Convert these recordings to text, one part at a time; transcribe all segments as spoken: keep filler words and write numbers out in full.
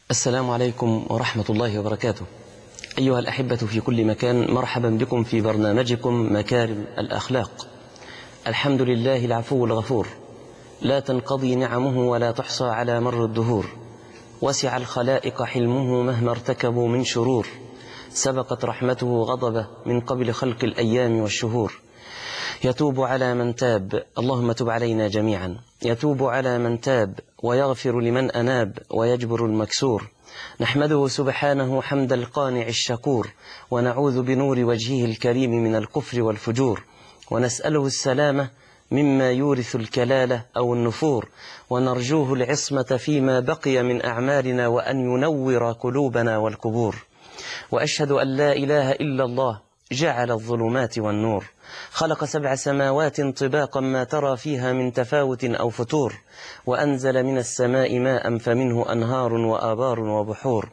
السلام عليكم ورحمة الله وبركاته. أيها الأحبة في كل مكان، مرحبا بكم في برنامجكم مكارم الأخلاق. الحمد لله العفو الغفور، لا تنقضي نعمه ولا تحصى على مر الدهور. وسع الخلائق حلمه مهما ارتكبوا من شرور، سبقت رحمته غضبه من قبل خلق الأيام والشهور. يتوب على من تاب، اللهم تب علينا جميعا. يتوب على من تاب ويغفر لمن أناب ويجبر المكسور. نحمده سبحانه حمد القانع الشكور، ونعوذ بنور وجهه الكريم من الكفر والفجور، ونسأله السلامة مما يورث الكلالة أو النفور، ونرجوه العصمة فيما بقي من أعمالنا، وأن ينور قلوبنا والقبور. وأشهد أن لا إله إلا الله جعل الظلمات والنور، خلق سبع سماوات طباقا ما ترى فيها من تفاوت أو فتور، وأنزل من السماء ماء فمنه أنهار وآبار وبحور.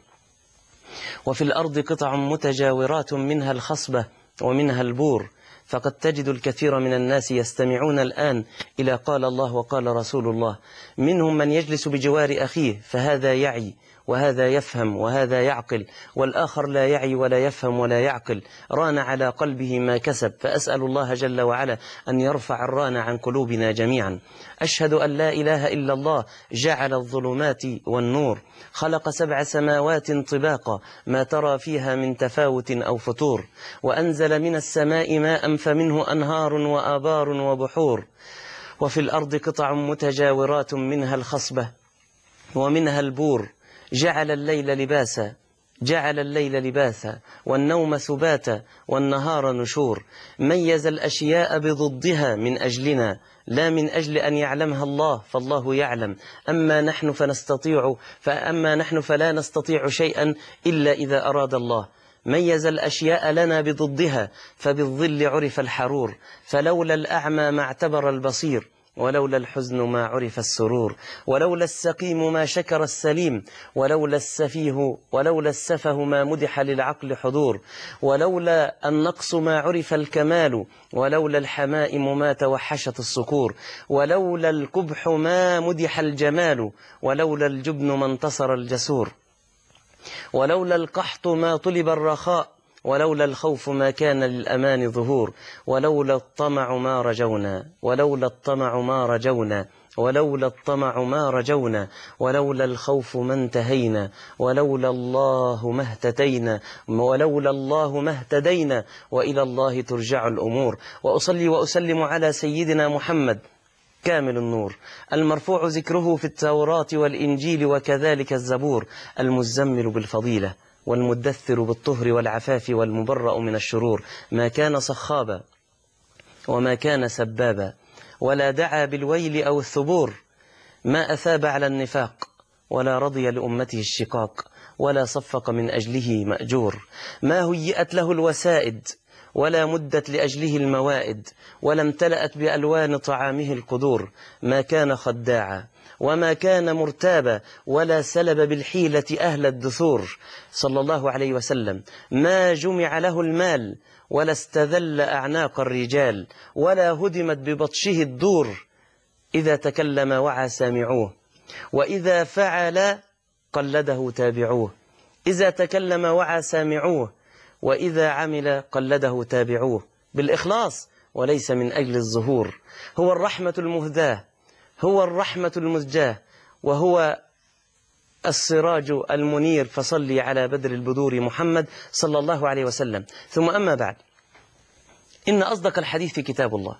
وفي الأرض قطع متجاورات منها الخصبة ومنها البور، فقد تجد الكثير من الناس يستمعون الآن إلى قال الله وقال رسول الله. منهم من يجلس بجوار أخيه فهذا يعي وهذا يفهم وهذا يعقل، والآخر لا يعي ولا يفهم ولا يعقل، ران على قلبه ما كسب. فأسأل الله جل وعلا أن يرفع الران عن قلوبنا جميعا. أشهد أن لا إله إلا الله جعل الظلمات والنور، خلق سبع سماوات طباقا ما ترى فيها من تفاوت أو فتور، وأنزل من السماء ماء فمنه أنهار وآبار وبحور. وفي الأرض قطع متجاورات منها الخصبة ومنها البور، جعل الليل لباسا جعل الليل لباسا والنوم سباتا والنهار نشور. ميز الأشياء بضدها من أجلنا، لا من أجل أن يعلمها الله، فالله يعلم. أما نحن فنستطيع فأما نحن فلا نستطيع شيئا إلا إذا أراد الله. ميز الأشياء لنا بضدها، فبالظل عرف الحرور، فلولا الأعمى ما اعتبر البصير، ولولا الحزن ما عرف السرور، ولولا السقيم ما شكر السليم، ولولا السفيه ولولا السفه ما مدح للعقل حضور، ولولا النقص ما عرف الكمال، ولولا الحمائم ما توحشت الصقور، ولولا القبح ما مدح الجمال، ولولا الجبن ما انتصر الجسور، ولولا القحط ما طلب الرخاء، ولولا الخوف ما كان للأمان ظهور، ولولا الطمع ما رجونا ولولا الطمع ما رجونا ولولا الطمع ما رجونا ولولا الخوف ما انتهينا، ولولا الله ما اهتدينا ولولا الله ما اهتدينا وإلى الله ترجع الأمور. وأصلي وأسلم على سيدنا محمد كامل النور، المرفوع ذكره في التوراة والإنجيل وكذلك الزبور، المزمل بالفضيلة والمدثر بالطهر والعفاف والمبرأ من الشرور. ما كان صخابا وما كان سبابا، ولا دعا بالويل أو الثبور، ما أثاب على النفاق، ولا رضي لأمته الشقاق، ولا صفق من أجله مأجور. ما هيئت له الوسائد، ولا مدت لأجله الموائد، ولا امتلأت بألوان طعامه القدور. ما كان خداعا وما كان مرتابا، ولا سلب بالحيلة أهل الدثور، صلى الله عليه وسلم. ما جمع له المال، ولا استذل أعناق الرجال، ولا هدمت ببطشه الدور. إذا تكلم وعى سامعوه، وإذا فعل قلده تابعوه. إذا تكلم وعى سامعوه، وإذا عمل قلده تابعوه، بالإخلاص وليس من أجل الظهور. هو الرحمة المهداة، هو الرحمة المزجاة، وهو السراج المنير. فصلي على بدر البدور محمد صلى الله عليه وسلم. ثم أما بعد، إن أصدق الحديث كتاب الله،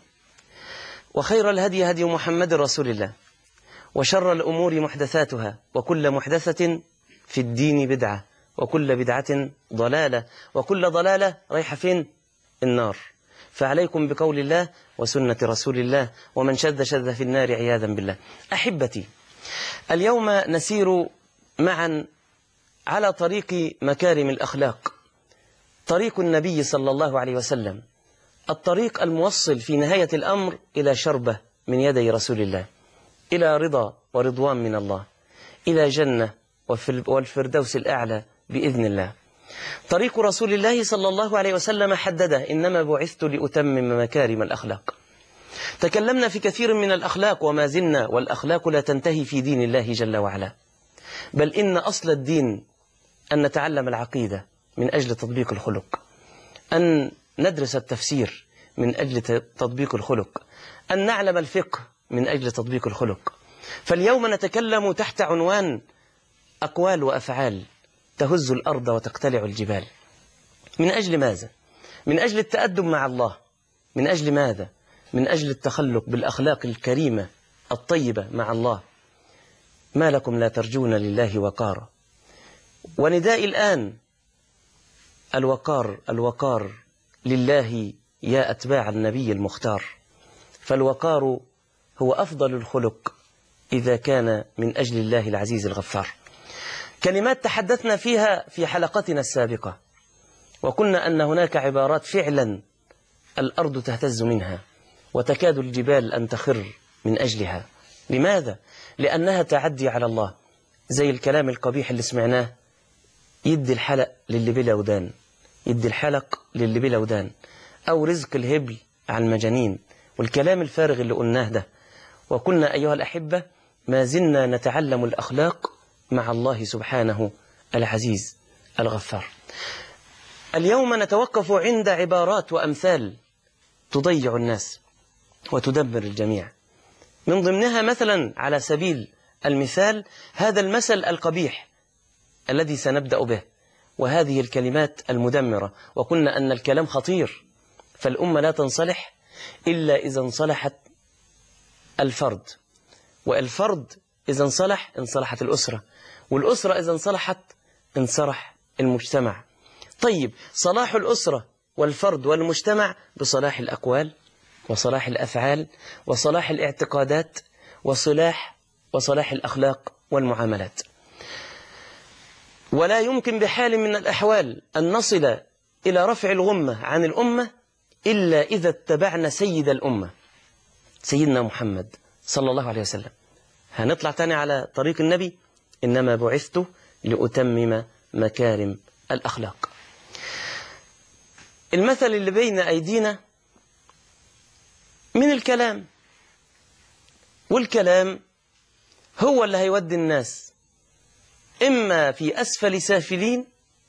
وخير الهدي هدي محمد رسول الله، وشر الأمور محدثاتها، وكل محدثة في الدين بدعة، وكل بدعة ضلالة، وكل ضلالة رايحة فين؟ النار. فعليكم بقول الله وسنة رسول الله، ومن شذ شذ في النار عياذا بالله. أحبتي، اليوم نسير معا على طريق مكارم الأخلاق، طريق النبي صلى الله عليه وسلم، الطريق الموصل في نهاية الأمر إلى شربة من يدي رسول الله، إلى رضا ورضوان من الله، إلى جنة والفردوس الأعلى بإذن الله. طريق رسول الله صلى الله عليه وسلم حدده: إنما بعثت لأتمم مكارم الأخلاق. تكلمنا في كثير من الأخلاق وما زلنا، والأخلاق لا تنتهي في دين الله جل وعلا. بل إن أصل الدين أن نتعلم العقيدة من أجل تطبيق الخلق، أن ندرس التفسير من أجل تطبيق الخلق، أن نعلم الفقه من أجل تطبيق الخلق. فاليوم نتكلم تحت عنوان أقوال وأفعال تهز الأرض وتقتلع الجبال. من أجل ماذا؟ من أجل التأدب مع الله. من أجل ماذا؟ من أجل التخلق بالأخلاق الكريمة الطيبة مع الله. ما لكم لا ترجون لله وقارا. ونداء الآن الوقار الوقار لله يا أتباع النبي المختار. فالوقار هو أفضل الخلق إذا كان من أجل الله العزيز الغفار. كلمات تحدثنا فيها في حلقتنا السابقة، وقلنا أن هناك عبارات فعلا الأرض تهتز منها وتكاد الجبال أن تخر من أجلها. لماذا؟ لأنها تعدي على الله. زي الكلام القبيح اللي سمعناه، يدي الحلق للي بلا ودان، يدي الحلق للي بلا ودان، أو رزق الهبل على المجانين، والكلام الفارغ اللي قلناه ده. وكنا أيها الأحبة ما زلنا نتعلم الأخلاق مع الله سبحانه العزيز الغفار. اليوم نتوقف عند عبارات وأمثال تضيع الناس وتدمر الجميع. من ضمنها مثلا على سبيل المثال هذا المثل القبيح الذي سنبدأ به، وهذه الكلمات المدمرة. وقلنا أن الكلام خطير، فالأمة لا تنصلح إلا إذا انصلحت الفرد، والفرد إذا انصلح انصلحت الأسرة، والأسرة إذا انصلحت انصلح المجتمع. طيب، صلاح الأسرة والفرد والمجتمع بصلاح الأقوال وصلاح الأفعال وصلاح الاعتقادات وصلاح وصلاح الأخلاق والمعاملات. ولا يمكن بحال من الأحوال أن نصل إلى رفع الغمة عن الأمة إلا إذا اتبعنا سيد الأمة سيدنا محمد صلى الله عليه وسلم. هنطلع تاني على طريق النبي: إنما بعثت لأتمم مكارم الأخلاق. المثل اللي بين أيدينا من الكلام، والكلام هو اللي هيودي الناس إما في أسفل سافلين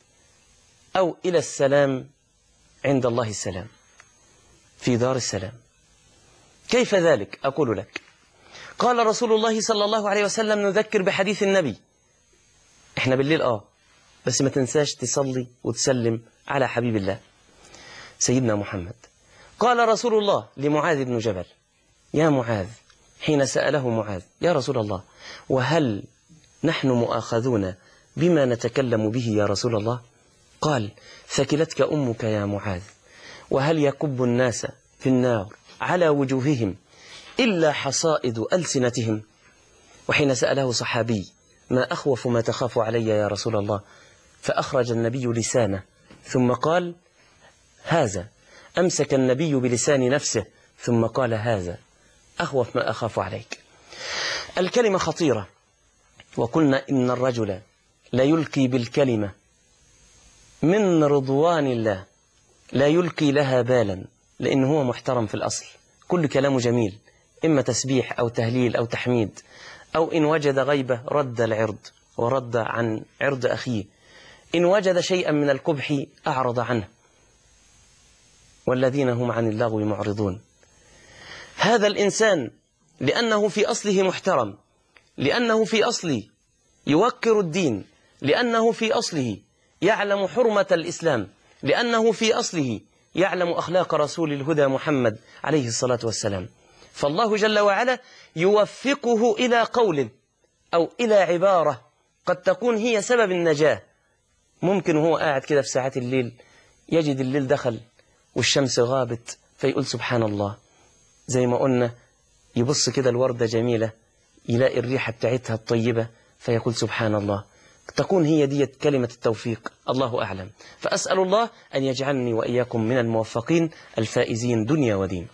أو إلى السلام عند الله السلام في دار السلام. كيف ذلك؟ أقول لك. قال رسول الله صلى الله عليه وسلم: نذكر بحديث النبي. إحنا بالليل آه بس ما تنساش تصلي وتسلم على حبيب الله سيدنا محمد. قال رسول الله لمعاذ بن جبل: يا معاذ، حين سأله معاذ: يا رسول الله، وهل نحن مؤاخذون بما نتكلم به يا رسول الله؟ قال: ثكلتك أمك يا معاذ، وهل يكب الناس في النار على وجوههم إلا حصائد ألسنتهم؟ وحين سأله صحابي: ما أخوف ما تخاف علي يا رسول الله؟ فأخرج النبي لسانه ثم قال: هذا. أمسك النبي بلسان نفسه ثم قال: هذا أخوف ما أخاف عليك. الكلمة خطيرة، وقلنا إن الرجل لا يلقي بالكلمة من رضوان الله، لا يلقي لها بالا، لأنه هو محترم في الأصل، كل كلامه جميل، إما تسبيح أو تهليل أو تحميد، أو إن وجد غيبة رد العرض ورد عن عرض أخيه، إن وجد شيئا من القبح أعرض عنه، والذين هم عن اللغو معرضون. هذا الإنسان لأنه في أصله محترم، لأنه في أصله يوقر الدين، لأنه في أصله يعلم حرمة الإسلام، لأنه في أصله يعلم أخلاق رسول الهدى محمد عليه الصلاة والسلام. فالله جل وعلا يوفقه إلى قول أو إلى عبارة قد تكون هي سبب النجاة. ممكن هو قاعد كده في ساعات الليل يجد الليل دخل والشمس غابت فيقول سبحان الله. زي ما قلنا يبص كده الوردة جميلة يلاقي الريحة بتاعتها الطيبة فيقول سبحان الله. تكون هي دي كلمة التوفيق، الله أعلم. فأسأل الله أن يجعلني وإياكم من الموفقين الفائزين دنيا ودين.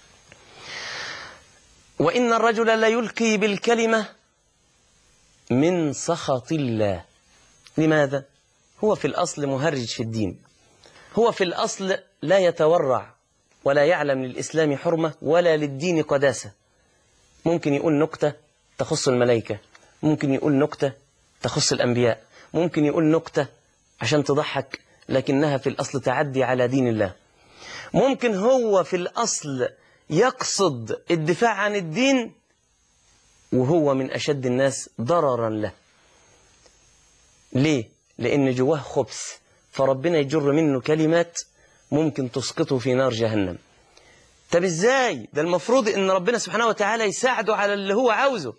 وإن الرجل لا يلقي بالكلمة من سخط الله. لماذا؟ هو في الأصل مهرج في الدين، هو في الأصل لا يتورع ولا يعلم للإسلام حرمة ولا للدين قداسة. ممكن يقول نكتة تخص الملائكة، ممكن يقول نكتة تخص الأنبياء، ممكن يقول نكتة عشان تضحك لكنها في الأصل تعدي على دين الله، ممكن هو في الأصل يقصد الدفاع عن الدين وهو من أشد الناس ضررا له. ليه؟ لأن جواه خبث، فربنا يجر منه كلمات ممكن تسقطه في نار جهنم. طب ازاي؟ ده المفروض ان ربنا سبحانه وتعالى يساعده على اللي هو عاوزه،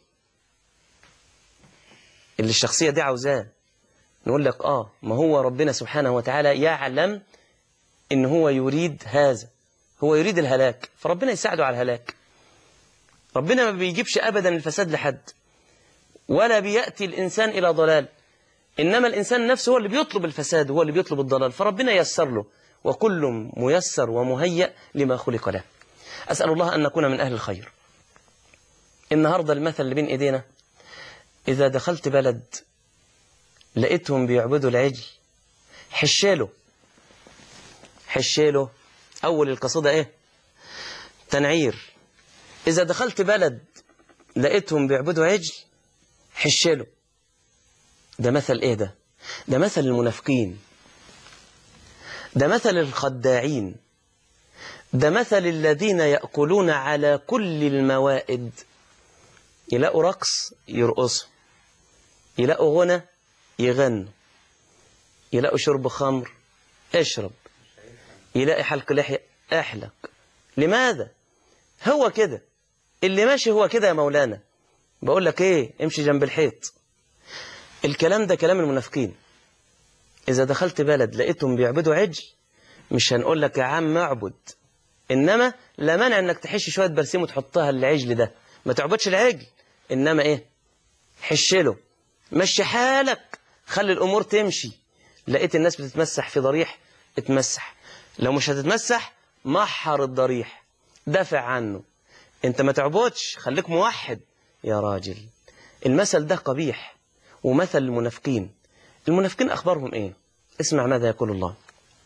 اللي الشخصية دي عاوزاه. نقول لك اه ما هو ربنا سبحانه وتعالى يعلم ان هو يريد هذا، هو يريد الهلاك، فربنا يساعده على الهلاك. ربنا ما بيجيبش ابدا الفساد لحد، ولا بيأتي الانسان الى ضلال، انما الانسان نفسه هو اللي بيطلب الفساد، هو اللي بيطلب الضلال، فربنا ييسر له، وكل ميسر ومهيأ لما خلق له. أسأل الله أن نكون من أهل الخير. النهاردة المثل اللي بين إيدينا، إذا دخلت بلد لقيتهم بيعبدوا العجل حشيله حشيله. أول القصيدة إيه؟ تنعير. إذا دخلت بلد لقيتهم بيعبدوا عجل حشيله. ده مثل إيه ده؟ ده مثل المنافقين، ده مثل الخداعين، ده مثل الذين يأكلون على كل الموائد. يلاقوا رقص يرقصوا، يلاقوا غنى يغنوا، يلاقوا شرب خمر اشرب، يلاقي حلق لحية احلق. لماذا؟ هو كده اللي ماشي، هو كده يا مولانا. بقول لك ايه، امشي جنب الحيط. الكلام ده كلام المنافقين. إذا دخلت بلد لقيتهم بيعبدوا عجل، مش هنقول لك يا عم اعبد، إنما لا مانع إنك تحش شوية برسيم وتحطها للعجل ده، ما تعبدش العجل، إنما إيه؟ حشله، مشي حالك، خلي الأمور تمشي. لقيت الناس بتتمسح في ضريح، اتمسح. لو مش هتتمسح محر الضريح، دافع عنه. انت ما تعبدش، خليك موحد يا راجل. المثل ده قبيح، ومثل المنافقين. المنافقين أخبارهم إيه؟ اسمع ماذا يقول الله: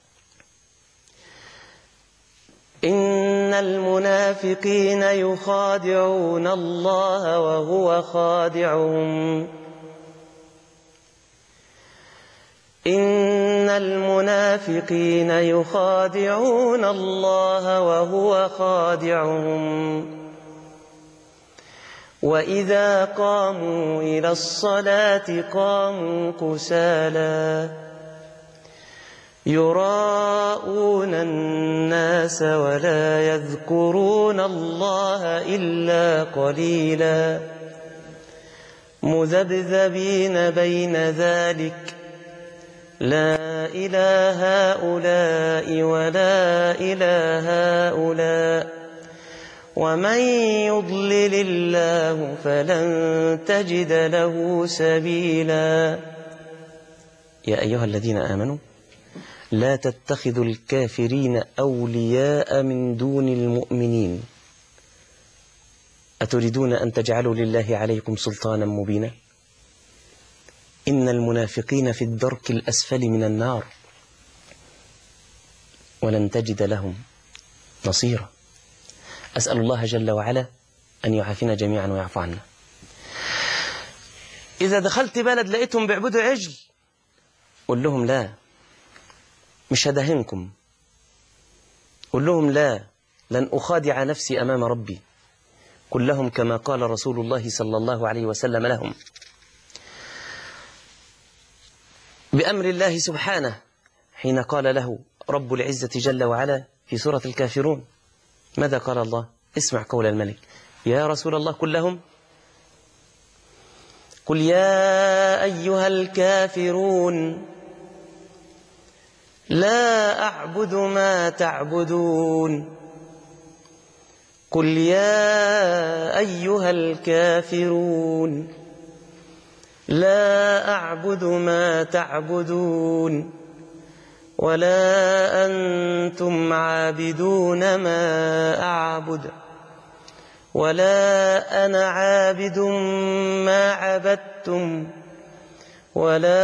إن المنافقين يخادعون الله وهو خادعهم إن المنافقين يخادعون الله وهو خادعهم وإذا قاموا إلى الصلاة قاموا كسالى يراءون الناس ولا يذكرون الله إلا قليلا مذبذبين بين ذلك لا إلى هؤلاء ولا إلى هؤلاء ومن يضلل الله فلن تجد له سبيلا. يا أيها الذين آمنوا لا تتخذوا الكافرين أولياء من دون المؤمنين أتريدون أن تجعلوا لله عليكم سلطانا مبينا إن المنافقين في الدرك الأسفل من النار ولن تجد لهم نصيرا. أسأل الله جل وعلا أن يعافينا جميعا ويعفو عنا. إذا دخلت بلد لقيتهم بيعبدوا عجل، قل لهم لا، مش هدهنكم. قل لهم لا، لن أخادع نفسي أمام ربي. قل لهم كما قال رسول الله صلى الله عليه وسلم لهم بأمر الله سبحانه حين قال له رب العزة جل وعلا في سورة الكافرون. ماذا قال الله؟ اسمع قول الملك: يا رسول الله قل لهم قل يا أيها الكافرون لا أعبد ما تعبدون قل يا أيها الكافرون لا أعبد ما تعبدون ولا أنتم عابدون ما أعبد ولا أنا عابد ما عبدتم ولا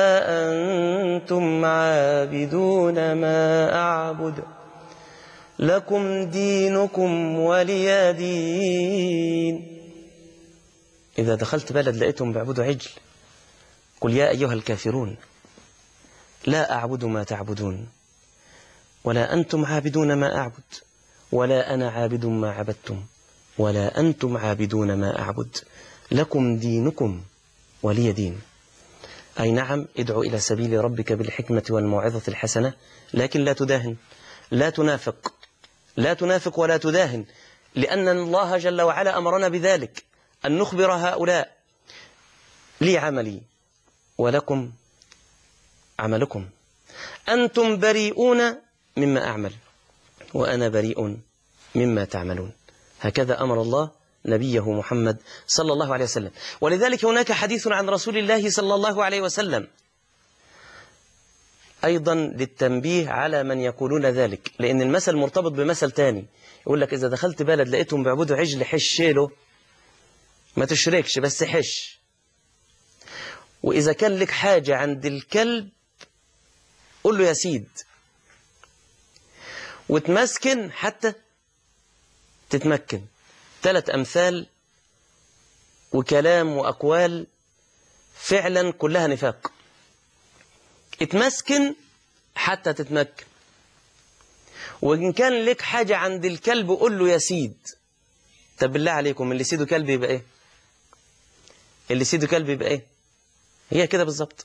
أنتم عابدون ما أعبد لكم دينكم ولي دين. إذا دخلت بلد لقيتهم بيعبدوا عجل، قل يا أيها الكافرون لا أعبد ما تعبدون ولا أنتم عابدون ما أعبد ولا أنا عابد ما عبدتم ولا أنتم عابدون ما أعبد لكم دينكم ولي دين. أي نعم، ادعو إلى سبيل ربك بالحكمة والموعظة الحسنة، لكن لا تداهن، لا تنافق، لا تنافق ولا تداهن، لأن الله جل وعلا أمرنا بذلك، أن نخبر هؤلاء لي عملي ولكم عملكم، أنتم بريئون مما أعمل وأنا بريء مما تعملون. هكذا أمر الله نبيه محمد صلى الله عليه وسلم. ولذلك هناك حديث عن رسول الله صلى الله عليه وسلم أيضا للتنبيه على من يقولون ذلك، لأن المثل مرتبط بمثل تاني. يقول لك إذا دخلت بلد لقيتهم بيعبدوا عجل، حش له، ما تشركش بس حش. وإذا كان لك حاجة عند الكلب قل له يا سيد، وتمسكن حتى تتمكن. ثلاث أمثال وكلام وأقوال فعلا كلها نفاق. اتمسكن حتى تتمكن، وإن كان لك حاجة عند الكلب قل له يا سيد. طب بالله عليكم، اللي سيده كلب يبقى ايه؟ اللي سيده كلب يبقى ايه؟ هي كده بالظبط،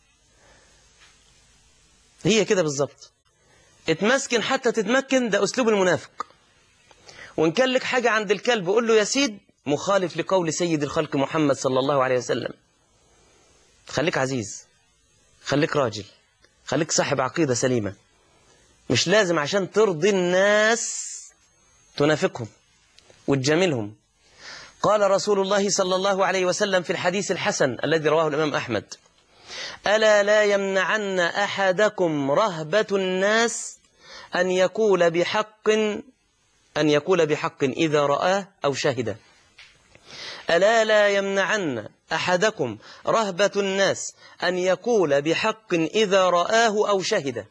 هي كده بالظبط. اتمسكن حتى تتمكن، ده أسلوب المنافق. وإن كان لك حاجة عند الكلب قل له يا سيد، مخالف لقول سيد الخلق محمد صلى الله عليه وسلم. خليك عزيز، خليك راجل، خليك صاحب عقيدة سليمة. مش لازم عشان ترضي الناس تنافقهم وتجاملهم. قال رسول الله صلى الله عليه وسلم في الحديث الحسن الذي رواه الإمام أحمد: ألا لا يمنعن أحدكم رهبة الناس أن يقول بحق أن يقول بحق إذا رآه أو شهده. ألا لا يمنعن أحدكم رهبة الناس أن يقول بحق إذا رآه أو شهده.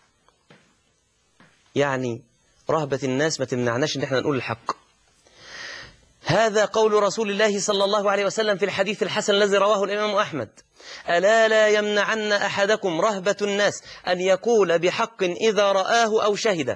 يعني رهبة الناس ما تمنعناش إن احنا نقول الحق. هذا قول رسول الله صلى الله عليه وسلم في الحديث الحسن الذي رواه الإمام أحمد: ألا لا يمنعن أحدكم رهبة الناس أن يقول بحق إذا رآه أو شهده.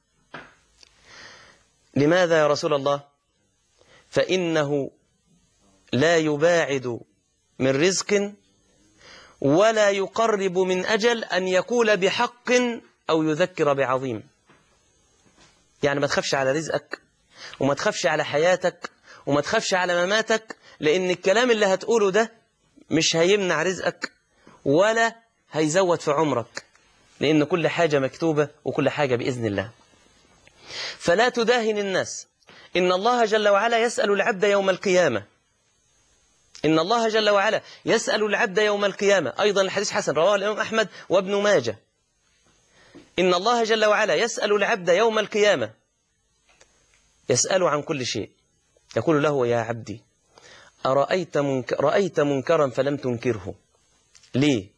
لماذا يا رسول الله؟ فإنه لا يباعد من رزق ولا يقرب من أجل أن يقول بحق أو يذكر بعظيم. يعني ما تخافش على رزقك، وما تخافش على حياتك، وما تخافش على مماتك، لأن الكلام اللي هتقوله ده مش هيمنع رزقك ولا هيزود في عمرك، لأن كل حاجة مكتوبة وكل حاجة بإذن الله. فلا تداهن الناس. إن الله جل وعلا يسأل العبد يوم القيامة إن الله جل وعلا يسأل العبد يوم القيامة. أيضا الحديث حسن رواه الإمام أحمد وابن ماجه. إن الله جل وعلا يسأل العبد يوم القيامة، يسأل عن كل شيء. يقول له: يا عبدي، أرأيت منك... رأيت منكرا فلم تنكره ليه؟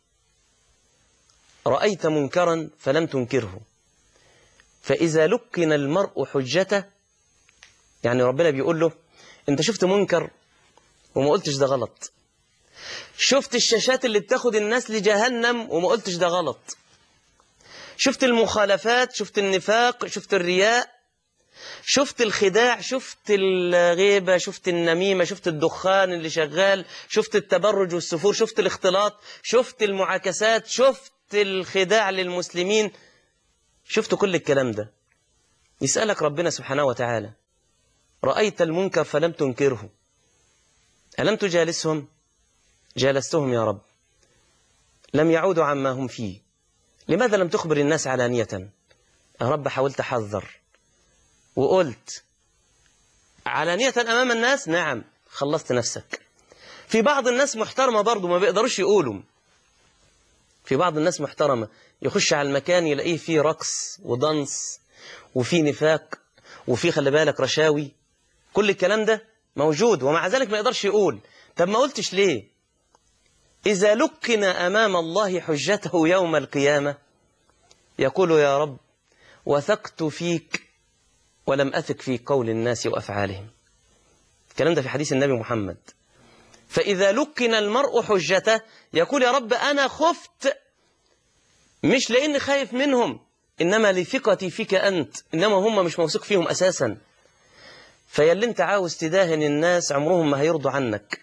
رأيت منكرا فلم تنكره. فإذا لقن المرء حجته، يعني ربنا بيقول له: أنت شفت منكر وما قلتش ده غلط، شفت الشاشات اللي بتاخد الناس لجهنم وما قلتش ده غلط، شفت المخالفات، شفت النفاق، شفت الرياء، شفت الخداع، شفت الغيبة، شفت النميمة، شفت الدخان اللي شغال، شفت التبرج والسفور، شفت الاختلاط، شفت المعاكسات، شفت الخداع للمسلمين، شفت كل الكلام ده. يسألك ربنا سبحانه وتعالى: رأيت المنكر فلم تنكره، ألم تجالسهم؟ جالستهم يا رب، لم يعودوا عما هم فيه، لماذا لم تخبر الناس علانية؟ يا رب حاولت أحذر وقلت علانية أمام الناس، نعم خلصت نفسك. في بعض الناس محترمة برضو ما بيقدروش يقولوا. في بعض الناس محترمة يخش على المكان يلاقيه فيه رقص ودنس وفيه نفاق وفيه خلي بالك رشاوي، كل الكلام ده موجود، ومع ذلك ما يقدرش يقول. طب ما قلتش ليه؟ إذا لقن أمام الله حجته يوم القيامة يقول: يا رب وثقت فيك ولم أثق في قول الناس وأفعالهم. الكلام ده في حديث النبي محمد. فإذا لكن المرء حجته يقول يا رب أنا خفت، مش لأني خايف منهم، إنما لثقتي فيك أنت، إنما هم مش موثوق فيهم أساسا. فياللي أنت عاوز تداهن الناس عمرهم ما هيرضوا عنك.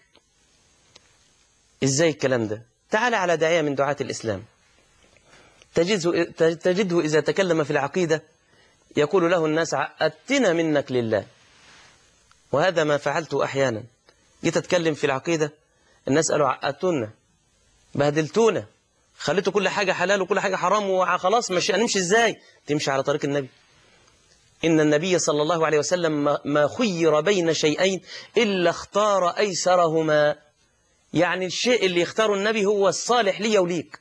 إزاي الكلام ده؟ تعال على داعية من دعاة الإسلام، تجده, تجده إذا تكلم في العقيدة يقول له الناس عقدتنا منك لله. وهذا ما فعلته أحيانا، جيت أتكلم في العقيدة الناس قالوا عقدتونا، بهدلتونا، خليتوا كل حاجة حلال وكل حاجة حرام، وخلاص مش هنمشي إزاي؟ تمشي على طريق النبي. إن النبي صلى الله عليه وسلم ما خير بين شيئين إلا اختار أيسرهما. يعني الشيء اللي يختاره النبي هو الصالح لي وليك.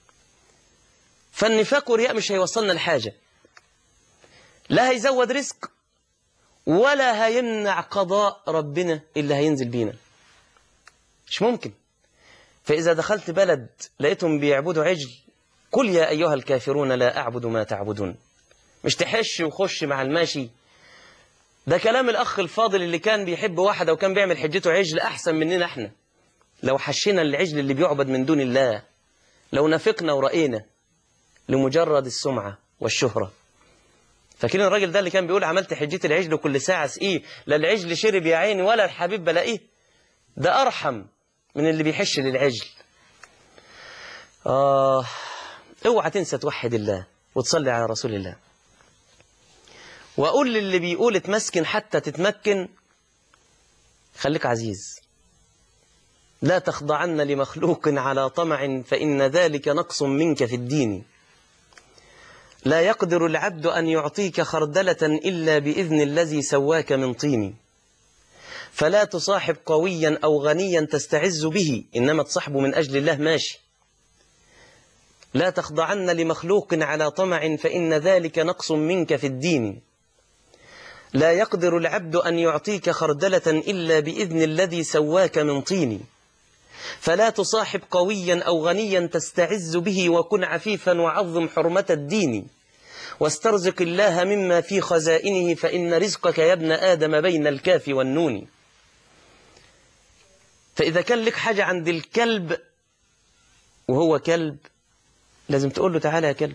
فالنفاق والرياء مش هيوصلنا لحاجة، لا هيزود رزق ولا هيمنع قضاء ربنا اللي هينزل بينا، مش ممكن. فإذا دخلت بلد لقيتهم بيعبدوا عجل، قل يا أيها الكافرون لا أعبد ما تعبدون. مش تحش وخش مع الماشي. ده كلام الأخ الفاضل اللي كان بيحب واحدة وكان بيعمل حجته عجل أحسن مننا احنا. لو حشينا العجل اللي بيعبد من دون الله، لو نفقنا ورأينا لمجرد السمعة والشهرة. فاكرين الراجل ده اللي كان بيقول عملت حجة العجل وكل ساعة سقيه، لا العجل شرب يا عيني ولا الحبيب بلاقيه. ده أرحم من اللي بيحش للعجل. آه اوعى تنسى توحد الله وتصلي على رسول الله. وأقول للي بيقول اتمسكن حتى تتمكن، خليك عزيز، لا تخضعن لمخلوق على طمع فإن ذلك نقص منك في الدين. لا يقدر العبد أن يعطيك خردلة إلا بإذن الذي سواك من طين. فلا تصاحب قويا أو غنيا تستعز به، إنما تصاحبه من أجل الله ماشي. لا تخضعن لمخلوق على طمع فإن ذلك نقص منك في الدين. لا يقدر العبد أن يعطيك خردلة إلا بإذن الذي سواك من طين. فلا تصاحب قويا أو غنيا تستعز به وكن عفيفا وعظم حرمة الدين. واسترزق الله مما في خزائنه فإن رزقك يا ابن آدم بين الكاف والنون. فإذا كان لك حاجة عند الكلب وهو كلب لازم تقول له تعالى يا كلب،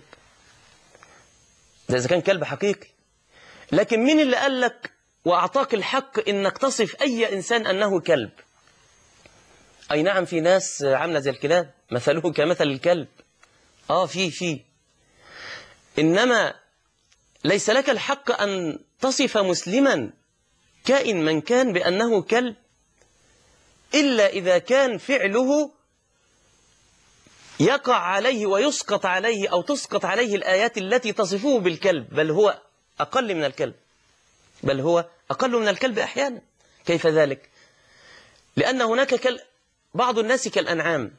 ده إذا كان كلب حقيقي. لكن مين اللي قال لك وأعطاك الحق إنك تصف أي إنسان أنه كلب؟ أي نعم في ناس عاملة زي الكلاب، مثله كمثل الكلب. آه في في إنما ليس لك الحق أن تصف مسلما كائن من كان بأنه كلب إلا إذا كان فعله يقع عليه ويسقط عليه أو تسقط عليه الآيات التي تصفه بالكلب، بل هو أقل من الكلب، بل هو أقل من الكلب أحيانا. كيف ذلك؟ لأن هناك كل... بعض الناس كالأنعام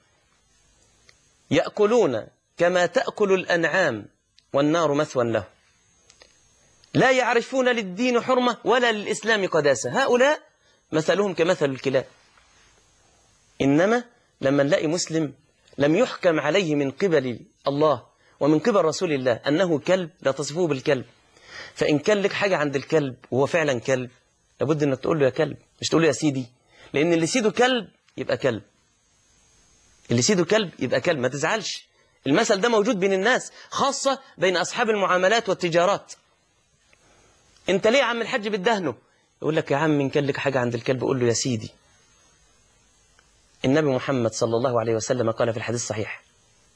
يأكلون كما تأكل الأنعام والنار مثوى له، لا يعرفون للدين حرمة ولا للإسلام قداسة. هؤلاء مثلهم كمثل الكلاب. إنما لما نلاقي مسلم لم يحكم عليه من قبل الله ومن قبل رسول الله أنه كلب، لا تصفوه بالكلب. فإن كان لك حاجة عند الكلب وهو فعلا كلب لابد أنك تقول له يا كلب، مش تقول له يا سيدي، لأن اللي سيده كلب يبقى كلب، اللي سيده كلب يبقى كلب. ما تزعلش، المثل ده موجود بين الناس، خاصة بين أصحاب المعاملات والتجارات. أنت ليه يا عم الحج بتدهنه؟ يقول لك يا عم إن كان لك حاجة عند الكلب قول له يا سيدي. النبي محمد صلى الله عليه وسلم قال في الحديث الصحيح: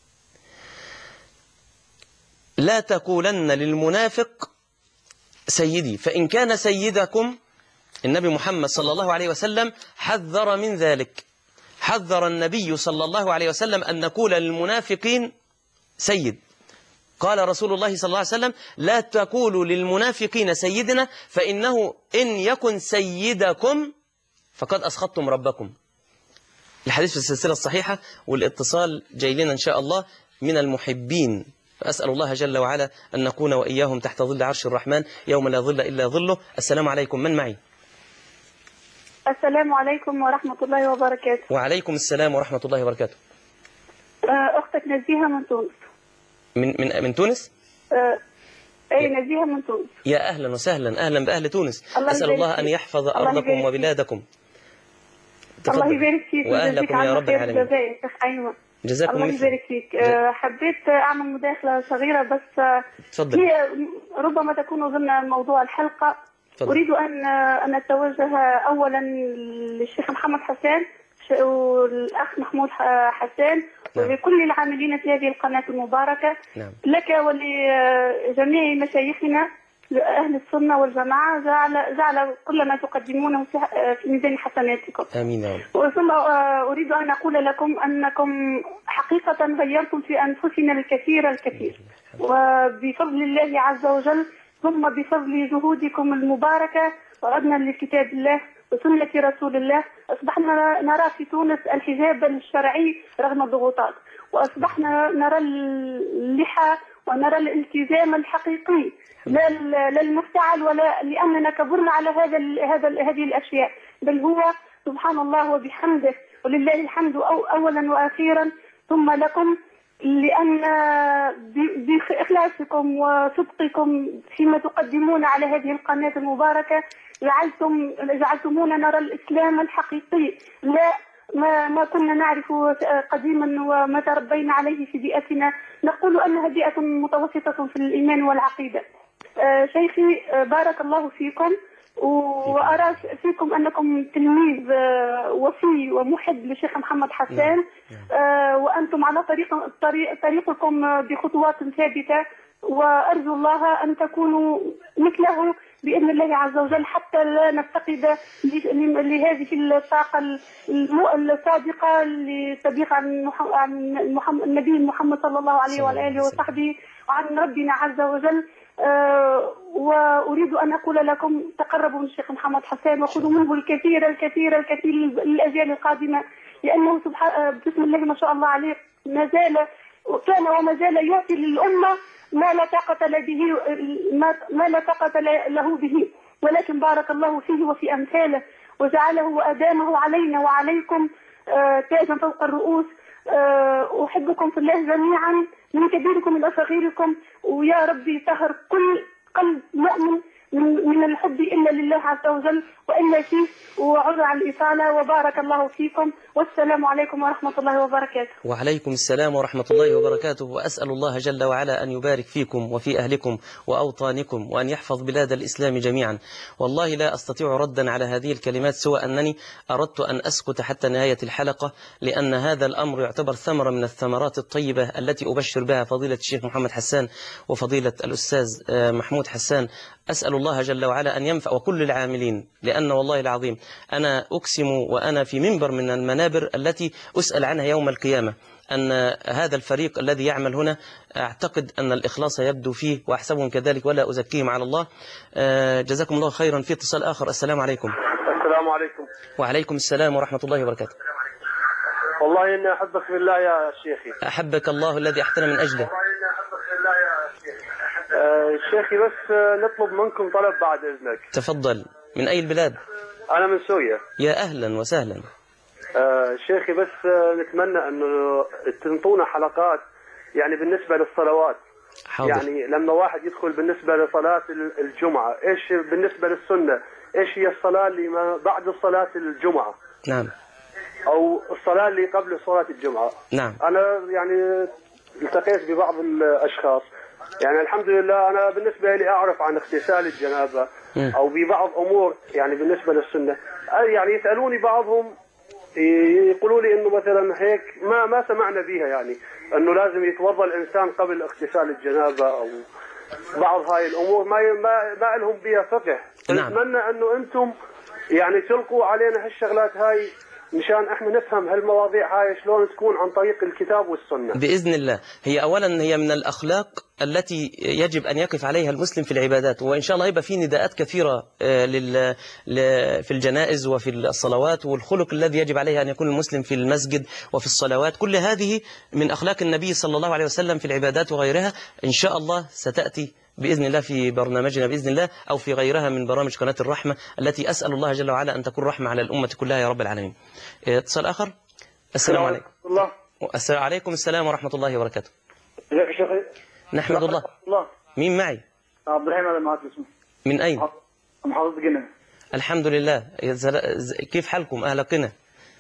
لا تقولن للمنافق سيدي، فإن كان سيدكم. النبي محمد صلى الله عليه وسلم حذر من ذلك، حذر النبي صلى الله عليه وسلم أن نقول للمنافقين سيد. قال رسول الله صلى الله عليه وسلم: لا تقولوا للمنافقين سيدنا فإنه إن يكن سيدكم فقد أسخطتم ربكم. الحديث في السلسلة الصحيحة، والاتصال جاي لنا إن شاء الله من المحبين. فأسأل الله جل وعلا أن نكون وإياهم تحت ظل عرش الرحمن يوم لا ظل إلا ظله. السلام عليكم، من معي؟ السلام عليكم ورحمة الله وبركاته. وعليكم السلام ورحمة الله وبركاته. أختك نزيهة من تونس. من من من تونس؟ أه أي نزيهة من تونس. يا أهلا وسهلا، أهلا بأهل تونس. الله أسأل الله أن يحفظ أرضكم وبلادكم. تفضل. الله يبارك فيك ويجزيك وأهلكم يا عنا رب خير العالمين. الجزاء يا شيخ أيمن. جزاكم الله مثل. يبارك فيك. آه، حبيت أعمل مداخلة صغيرة بس آه، تفضل. هي ربما تكون ضمن موضوع الحلقة. تفضل. أريد أن آه، أن أتوجه أولا للشيخ محمد حسان والأخ محمود ح- حسان نعم. ولكل العاملين في هذه القناة المباركة. نعم. لك ولجميع مشايخنا أهل السنة والجماعة، جعل جعل كل ما تقدمونه في في ميزان حسناتكم. آمين يا رب. ثم أريد أن أقول لكم أنكم حقيقة غيرتم في أنفسنا الكثير الكثير، وبفضل الله عز وجل ثم بفضل جهودكم المباركة وردنا لكتاب الله وسنة رسول الله أصبحنا نرى في تونس الحجاب الشرعي رغم الضغوطات، وأصبحنا نرى اللحى ونرى الالتزام الحقيقي لا لا المفتعل، ولا لأننا كبرنا على هذا هذا هذه الأشياء، بل هو سبحان الله وبحمده ولله الحمد أو أولا وأخيرا ثم لكم، لأن بإخلاصكم وصدقكم فيما تقدمون على هذه القناة المباركة جعلتم جعلتمونا نرى الإسلام الحقيقي، لا ما ما كنا نعرف قديما وما تربينا عليه في بيئتنا. نقول أنها بيئة متوسطة في الإيمان والعقيدة. آه شيخي آه بارك الله فيكم، وأرى فيكم أنكم تلميذ آه وفي ومحب للشيخ محمد حسان، آه وأنتم على طريق طريق طريقكم بخطوات ثابتة، وأرجو الله أن تكونوا مثله بإذن الله عز وجل حتى لا نفتقد لهذه الطاقة الصادقة لتبليغ عن النبي محمد صلى الله عليه وآله وصحبه وعن ربنا عز وجل. أه وأريد أن أقول لكم تقربوا من الشيخ محمد حسان وخذوا منه الكثير الكثير الكثير للأجيال القادمة، لأنه سبحان بسم الله ما شاء الله عليه ما زال وكان وما زال يعطي للأمة ما لا طاقة به ما لا طاقة له به، ولكن بارك الله فيه وفي أمثاله وجعله وأدامه علينا وعليكم أه تاجا فوق الرؤوس. أه أحبكم في الله جميعا من كبيركم إلى صغيركم، ويا ربي يطهر كل قلب مؤمن من الحب إلا لله عز وجل وإلا فيه، وعذر على الإطالة وبارك الله فيكم، والسلام عليكم ورحمة الله وبركاته. وعليكم السلام ورحمة الله وبركاته، وأسأل الله جل وعلا أن يبارك فيكم وفي أهلكم وأوطانكم وأن يحفظ بلاد الإسلام جميعا. والله لا أستطيع ردا على هذه الكلمات سوى أنني أردت أن أسكت حتى نهاية الحلقة، لأن هذا الأمر يعتبر ثمرة من الثمرات الطيبة التي أبشر بها فضيلة الشيخ محمد حسان وفضيلة الأستاذ محمود حسان. أسأل الله جل وعلا أن ينفع وكل العاملين، لأن والله العظيم أنا أقسم وأنا في منبر من المنابر التي أسأل عنها يوم القيامة أن هذا الفريق الذي يعمل هنا أعتقد أن الإخلاص يبدو فيه وأحسبهم كذلك ولا أزكيهم على الله. جزاكم الله خيرا. في اتصال آخر. السلام عليكم. السلام عليكم. وعليكم السلام ورحمة الله وبركاته. والله إني أحبك في الله يا شيخي. أحبك الله الذي أحتنا من أجله. آه شيخي بس نطلب منكم طلب بعد إذنك. تفضل. من أي البلاد؟ أنا من سوريا. يا أهلا وسهلا. آه شيخي بس نتمنى أنه تنطونا حلقات يعني بالنسبة للصلوات. حاضر. يعني لما واحد يدخل بالنسبة لصلاة الجمعة إيش بالنسبة للسنة، إيش هي الصلاة اللي ما بعد صلاة الجمعة؟ نعم. أو الصلاة اللي قبل صلاة الجمعة. نعم. أنا يعني التقيت ببعض الأشخاص، يعني الحمد لله أنا بالنسبة لي أعرف عن اغتسال الجنابة م. أو ببعض أمور يعني بالنسبة للسنة، يعني يسألوني بعضهم يقولوا لي إنه مثلا هيك ما ما سمعنا بيها، يعني إنه لازم يتوضأ الإنسان قبل اغتسال الجنابة أو بعض هاي الأمور ما ما ما لهم بيها فقه. نعم. نتمنى إنه أنتم يعني تلقوا علينا هالشغلات هاي مشان احنا نفهم هالمواضيع هاي شلون تكون عن طريق الكتاب والسنة بإذن الله. هي أولا هي من الأخلاق التي يجب أن يقف عليها المسلم في العبادات، وإن شاء الله يبقى في نداءات كثيرة لل... في الجنائز وفي الصلوات، والخلق الذي يجب عليه أن يكون المسلم في المسجد وفي الصلوات، كل هذه من أخلاق النبي صلى الله عليه وسلم في العبادات وغيرها. إن شاء الله ستأتي بإذن الله في برنامجنا بإذن الله أو في غيرها من برامج قناة الرحمة التي أسأل الله جل وعلا أن تكون رحمة على الأمة كلها يا رب العالمين. اتصال آخر. السلام عليكم. الله. السلام عليكم. السلام ورحمة الله وبركاته. ازيك يا شيخي؟ نحمد الله. الله. مين معي؟ عبد الرحيم هذا معك اسمه. من أين؟ محافظة قنا. الحمد لله. كيف حالكم أهل قنا؟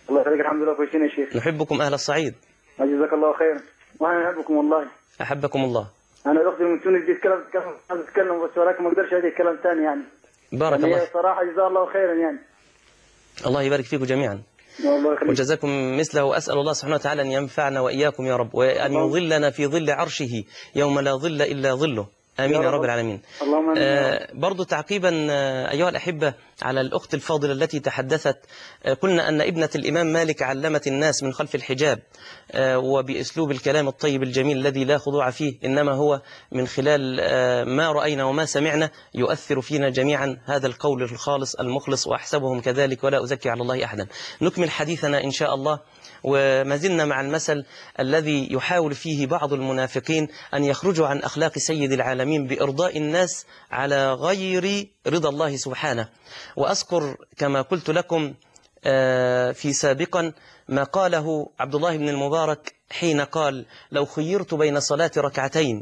الله يخليك. الحمد لله كويسين يا شيخ. نحبكم أهل الصعيد. جزاك الله خير. وانا نحبكم والله. أحبكم الله. انا الاخت من تونس دي تتكلم تتكلم تتكلم بس ولكن ما اقدرش ادي كلام ثاني يعني. بارك يعني الله. صراحه جزاه الله خيرا يعني. الله يبارك فيكم جميعا. الله يخليك. وجزاكم مثله، وأسأل الله سبحانه وتعالى أن ينفعنا وإياكم يا رب، وأن يظلنا في ظل عرشه يوم لا ظل إلا ظله. آمين يا رب العالمين. اللهم آمين. آه برضو تعقيبا آه أيها الأحبة على الأخت الفاضلة التي تحدثت، آه قلنا أن ابنة الإمام مالك علمت الناس من خلف الحجاب، آه وبأسلوب الكلام الطيب الجميل الذي لا خضوع فيه، إنما هو من خلال آه ما رأينا وما سمعنا يؤثر فينا جميعا هذا القول الخالص المخلص، وأحسبهم كذلك ولا أزكي على الله أحدا. نكمل حديثنا إن شاء الله، وما زلنا مع المثل الذي يحاول فيه بعض المنافقين أن يخرجوا عن أخلاق سيد العالمين بإرضاء الناس على غير رضا الله سبحانه. وأذكر كما قلت لكم في سابقا ما قاله عبد الله بن المبارك حين قال: لو خيرت بين صلاة ركعتين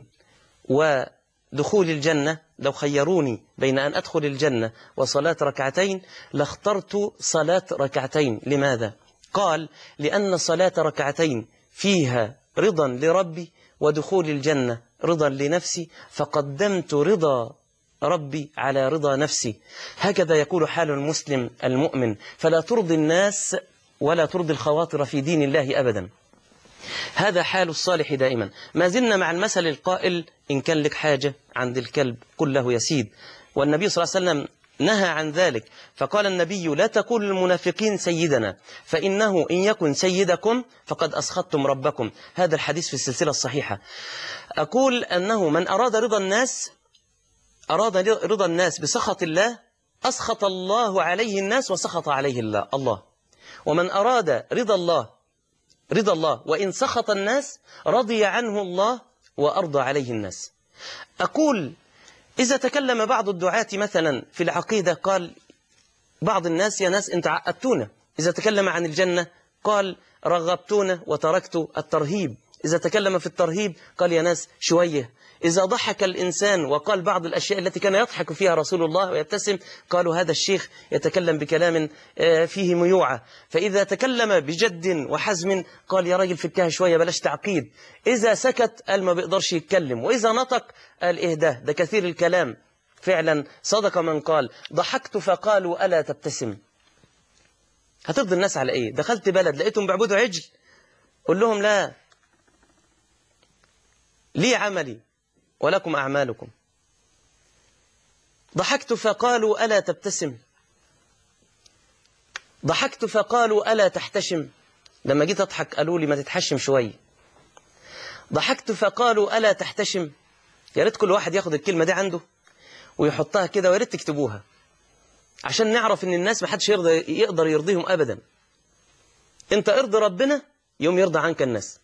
ودخول الجنة، لو خيروني بين أن أدخل الجنة وصلاة ركعتين لاخترت صلاة ركعتين. لماذا؟ قال: لأن صلاة ركعتين فيها رضا لربي ودخول الجنة رضا لنفسي، فقدمت رضا ربي على رضا نفسي. هكذا يقول حال المسلم المؤمن، فلا ترضي الناس ولا ترضي الخواطر في دين الله أبدا. هذا حال الصالح دائما. ما زلنا مع المثل القائل: إن كان لك حاجة عند الكلب قل له يسيد. والنبي صلى الله عليه وسلم نهى عن ذلك، فقال النبي: لا تقولوا للمنافقين سيدنا، فإنه إن يكن سيدكم فقد أسخطتم ربكم. هذا الحديث في السلسلة الصحيحة. أقول أنه من أراد رضا الناس أراد رضا الناس بسخط الله، أسخط الله عليه الناس وسخط عليه الله الله ومن أراد رضا الله رضا الله وإن سخط الناس رضي عنه الله وأرضى عليه الناس. أقول: إذا تكلم بعض الدعاة مثلا في العقيدة قال بعض الناس: يا ناس أنت عقدتونا. إذا تكلم عن الجنة قال: رغبتونا وتركت الترهيب. إذا تكلم في الترهيب قال: يا ناس شوية. إذا ضحك الإنسان وقال بعض الأشياء التي كان يضحك فيها رسول الله ويبتسم، قالوا هذا الشيخ يتكلم بكلام فيه ميوعة. فإذا تكلم بجد وحزم قال: يا راجل فكها شوية بلاش تعقيد. إذا سكت قال ما بيقدرش يتكلم، وإذا نطق قال: إهداه ده كثير الكلام. فعلا صدق من قال: ضحكت فقالوا ألا تبتسم. هترضي الناس على إيه؟ دخلت بلد لقيتهم بيعبدوا عجل، قل لهم: لا، لي عملي ولكم أعمالكم. ضحكت فقالوا ألا تبتسم. ضحكت فقالوا ألا تحتشم. لما جيت أضحك قالوا لي ما تتحشم شوية. ضحكت فقالوا ألا تحتشم. يا ريت كل واحد ياخد الكلمة دي عنده ويحطها كده، ويا ريت تكتبوها عشان نعرف إن الناس ما حدش يرضى يقدر يرضيهم أبدا. أنت ارضي ربنا يوم يرضى عنك الناس.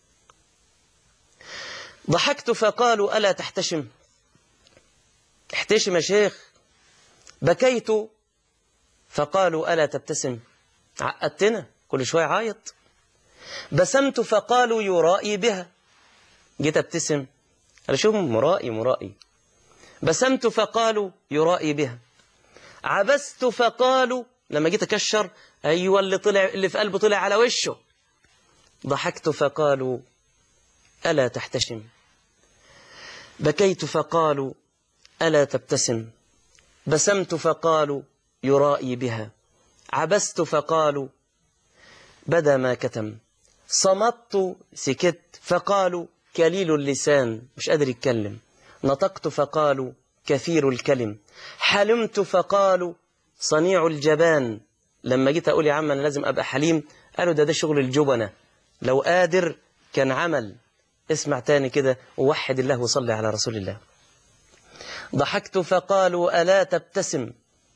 ضحكت فقالوا ألا تحتشم. احتشم يا شيخ. بكيت فقالوا ألا تبتسم. عقدتنا كل شوية عايط. بسمت فقالوا يرائي بها. جيت ابتسم قال: شوف مرائي مرائي. بسمت فقالوا يرائي بها. عبست فقالوا، لما جيت أكشر أيوة اللي طلع اللي في قلبه طلع على وشه. ضحكت فقالوا ألا تحتشم. بكيت فقالوا ألا تبتسم. بسمت فقالوا يرائي بها. عبست فقالوا بدا ما كتم. صمت سكت فقالوا كليل اللسان، مش قادر يتكلم. نطقت فقالوا كثير الكلم. حلمت فقالوا صنيع الجبان. لما جيت أقول يا عم أنا لازم أبقى حليم قالوا ده ده شغل الجبنة، لو قادر كان عمل. اسمع تاني كده ووحد الله وصلي على رسول الله. ضحكت فقالوا ألا تبتسم.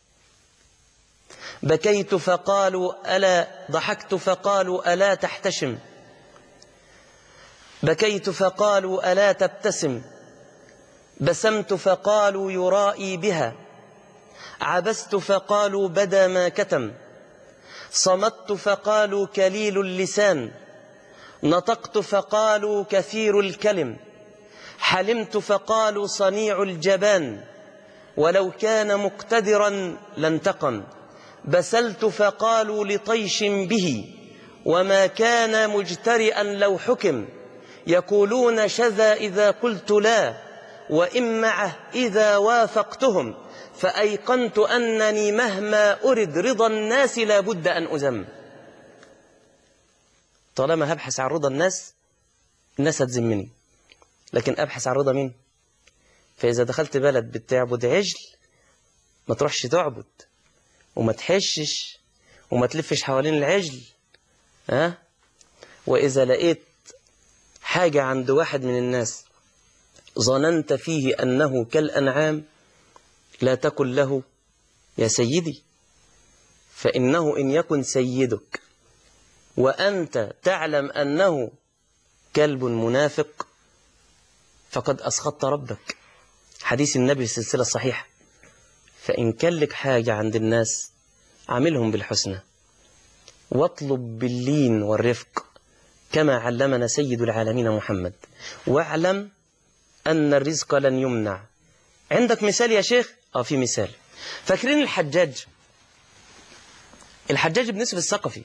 بكيت فقالوا ألا ضحكت فقالوا ألا تحتشم. بكيت فقالوا ألا تبتسم. بسمت فقالوا يرائي بها. عبست فقالوا بدا ما كتم. صمت فقالوا كليل اللسان. نطقت فقالوا كثير الكلم. حلمت فقالوا صنيع الجبان. ولو كان مقتدرا لانتقم. بسلت فقالوا لطيش به. وما كان مجترئا لو حكم، يقولون شذا إذا قلت لا، وإن معه إذا وافقتهم، فأيقنت أنني مهما أرد رضا الناس لا بد أن أذم. طالما هبحث عن رضا الناس، الناس هتذمني، لكن أبحث عن رضا مين؟ فإذا دخلت بلد بتعبد عجل، ما تروحش تعبد وما تحشش وما تلفش حوالين العجل. ها؟ وإذا لقيت حاجة عند واحد من الناس ظننت فيه أنه كالأنعام، لا تقل له يا سيدي، فإنه إن يكن سيدك وأنت تعلم أنه كلب منافق فقد أسخطت ربك. حديث النبي في السلسلة الصحيحة. فإن كان لك حاجة عند الناس عاملهم بالحسنى، واطلب باللين والرفق كما علمنا سيد العالمين محمد، واعلم أن الرزق لن يمنع. عندك مثال يا شيخ؟ آه في مثال. فاكرين الحجاج؟ الحجاج بن يوسف الثقفي،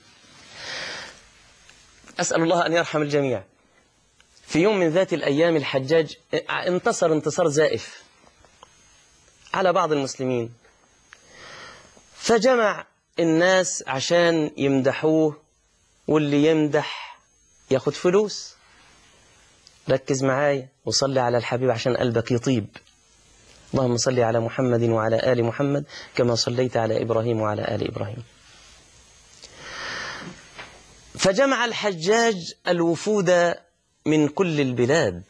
أسأل الله أن يرحم الجميع. في يوم من ذات الأيام الحجاج انتصر انتصار زائف على بعض المسلمين، فجمع الناس عشان يمدحوه، واللي يمدح ياخد فلوس. ركز معايا وصلي على الحبيب عشان قلبك يطيب. اللهم صل على محمد وعلى آل محمد كما صليت على إبراهيم وعلى آل إبراهيم. فجمع الحجاج الوفود من كل البلاد،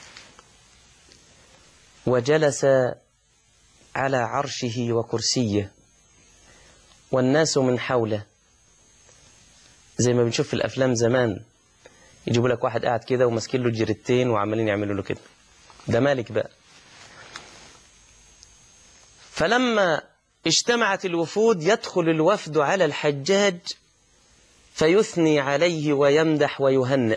وجلس على عرشه وكرسيه، والناس من حوله، زي ما بنشوف في الأفلام زمان، يجيبوا لك واحد قاعد كده وماسكين له جريتين وعمالين يعملوا له كده، ده مالك بقى. فلما اجتمعت الوفود يدخل الوفد على الحجاج فيثني عليه ويمدح ويهنئ،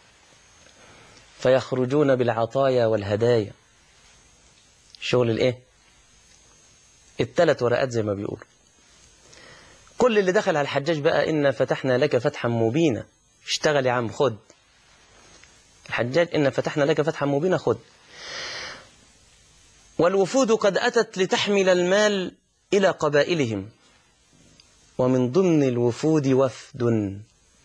فيخرجون بالعطايا والهدايا. شغل الايه؟ الثلاث ورقات زي ما بيقولوا. كل اللي دخل على الحجاج بقى إنا فتحنا لك فتحا مبينا، اشتغل يا عم خد. الحجاج إنا فتحنا لك فتحا مبينا خد. والوفود قد أتت لتحمل المال إلى قبائلهم، ومن ضمن الوفود وفد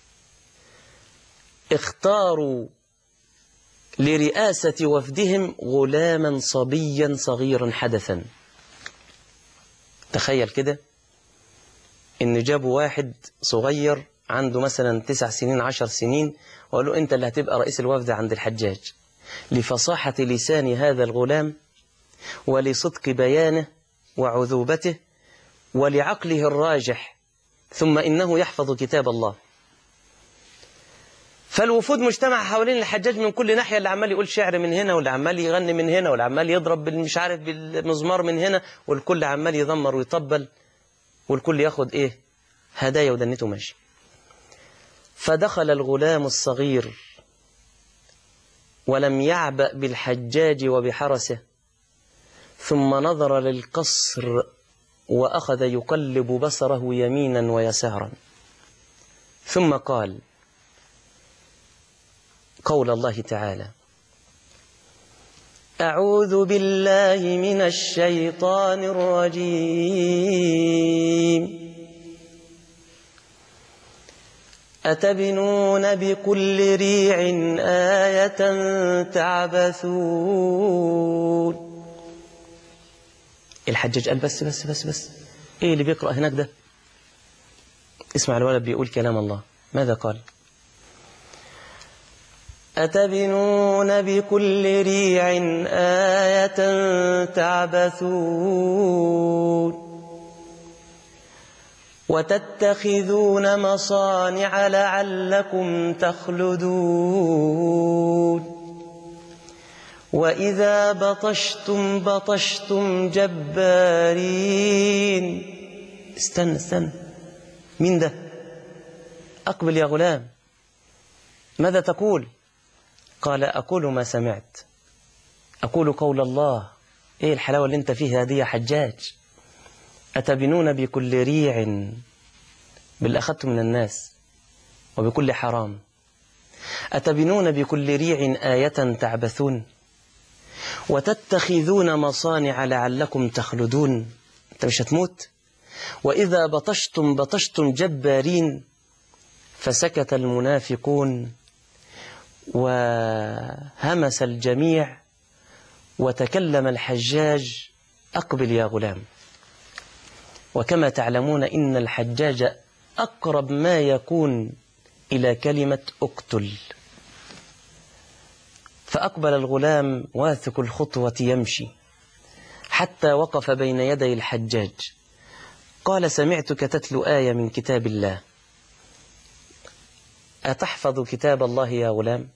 اختاروا لرئاسة وفدهم غلاما صبيا صغيرا حدثا. تخيل كده إن جابوا واحد صغير عنده مثلا تسع سنين عشر سنين وقالوا أنت اللي هتبقى رئيس الوفد عند الحجاج، لفصاحة لسان هذا الغلام ولصدق بيانه وعذوبته ولعقله الراجح، ثم إنه يحفظ كتاب الله. فالوفود مجتمع حوالين الحجاج من كل ناحية، اللي عمال يقول شعر من هنا، واللي عمال يغني من هنا، واللي عمال يضرب مش عارف بالمزمار من هنا، والكل عمال يذمر ويطبل، والكل ياخد إيه؟ هدايا ودنته ماشي. فدخل الغلام الصغير ولم يعبأ بالحجاج وبحرسه، ثم نظر للقصر وأخذ يقلب بصره يمينا ويسارا، ثم قال قول الله تعالى: أعوذ بالله من الشيطان الرجيم، أتبنون بكل ريع آية تعبثون. الحجاج قال بس بس بس بس إيه اللي بيقرأ هناك ده؟ اسمع الولد بيقول كلام الله. ماذا قال؟ أتبنون بكل ريع آية تعبثون وتتخذون مصانع لعلكم تخلدون وإذا بطشتم بطشتم جبارين. استنى استنى، مين ده؟ أقبل يا غلام، ماذا تقول؟ قال: أقول ما سمعت، أقول قول الله. إيه الحلاوة اللي انت فيها دي يا حجاج؟ أتبنون بكل ريع، باللي أخذته من الناس وبكل حرام. أتبنون بكل ريع آية تعبثون وتتخذون مصانع لعلكم تخلدون. أنت مش هتموت؟ وإذا بطشتم بطشتم جبارين. فسكت المنافقون وهمس الجميع وتكلم الحجاج: أقبل يا غلام. وكما تعلمون إن الحجاج أقرب ما يكون إلى كلمة اقتل. فأقبل الغلام واثق الخطوة يمشي حتى وقف بين يدي الحجاج. قال: سمعتك تتلو آية من كتاب الله، أتحفظ كتاب الله يا غلام؟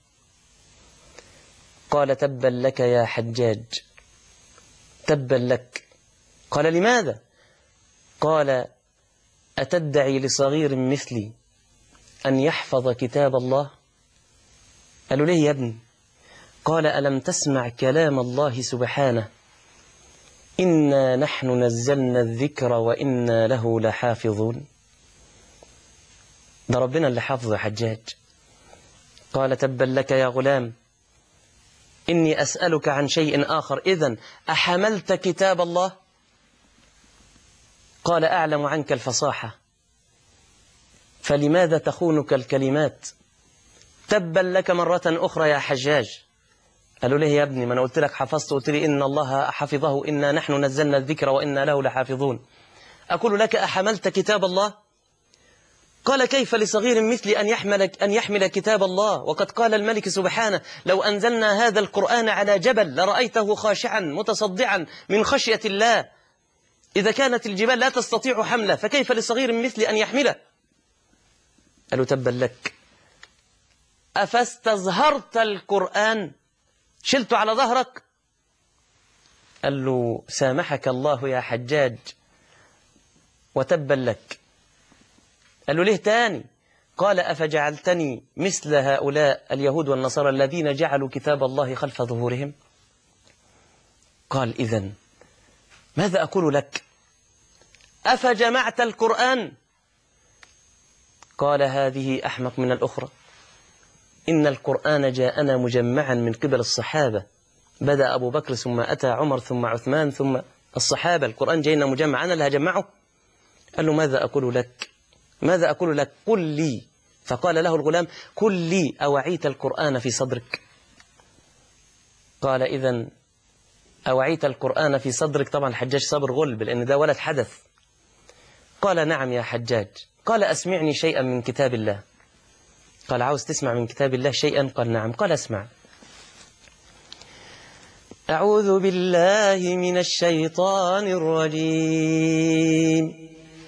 قال: تبا لك يا حجاج، تبا لك. قال: لماذا؟ قال: أتدعي لصغير مثلي أن يحفظ كتاب الله؟ قالوا: ليه يا ابني؟ قال: ألم تسمع كلام الله سبحانه: إنا نحن نزلنا الذكر وإنا له لحافظون. ده ربنا اللي حافظه يا حجاج. قال: تبا لك يا غلام، إني أسألك عن شيء آخر. إذن أحملت كتاب الله؟ قال: أعلم عنك الفصاحة، فلماذا تخونك الكلمات؟ تبا لك مرة أخرى يا حجاج. قالوا: ليه يا ابني؟ ما أنا قلت لك حفظت، قلت لي إن الله حفظه، إنا نحن نزلنا الذكر وإنا له لحافظون. أقول لك: أحملت كتاب الله؟ قال: كيف لصغير مثلي أن يحمل, أن يحمل كتاب الله، وقد قال الملك سبحانه: لو أنزلنا هذا القرآن على جبل لرأيته خاشعا متصدعا من خشية الله. إذا كانت الجبال لا تستطيع حمله، فكيف لصغير مثلي أن يحمله؟ قالوا: تبا لك، أفاستظهرت القرآن؟ شلت على ظهرك؟ قال له: سامحك الله يا حجاج وتبا لك. قال له: ليه تاني؟ قال: أفجعلتني مثل هؤلاء اليهود والنصارى الذين جعلوا كتاب الله خلف ظهورهم؟ قال: إذن ماذا أقول لك؟ أفجمعت القرآن؟ قال: هذه أحمق من الأخرى. إن القرآن جاءنا مجمعا من قبل الصحابة، بدأ أبو بكر ثم أتى عمر ثم عثمان ثم الصحابة. القرآن جاءنا مجمع، أنا اللي هجمعه؟ قال له: ماذا أقول لك؟ ماذا أقول لك؟ قل لي. فقال له الغلام: قل لي، أوعيت القرآن في صدرك؟ قال: إذن أوعيت القرآن في صدرك؟ طبعا الحجاج صبر غلب لأن ده ولد حدث. قال: نعم يا حجاج. قال: أسمعني شيئا من كتاب الله. قال: عاوز تسمع من كتاب الله شيئا؟ قال: نعم. قال: اسمع: أعوذ بالله من الشيطان الرجيم.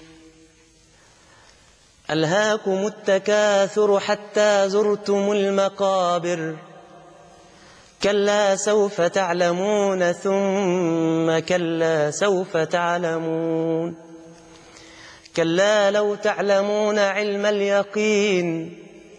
ألهاكم التكاثر حتى زرتم المقابر، كلا سوف تعلمون ثم كلا سوف تعلمون، كلا لو تعلمون علم اليقين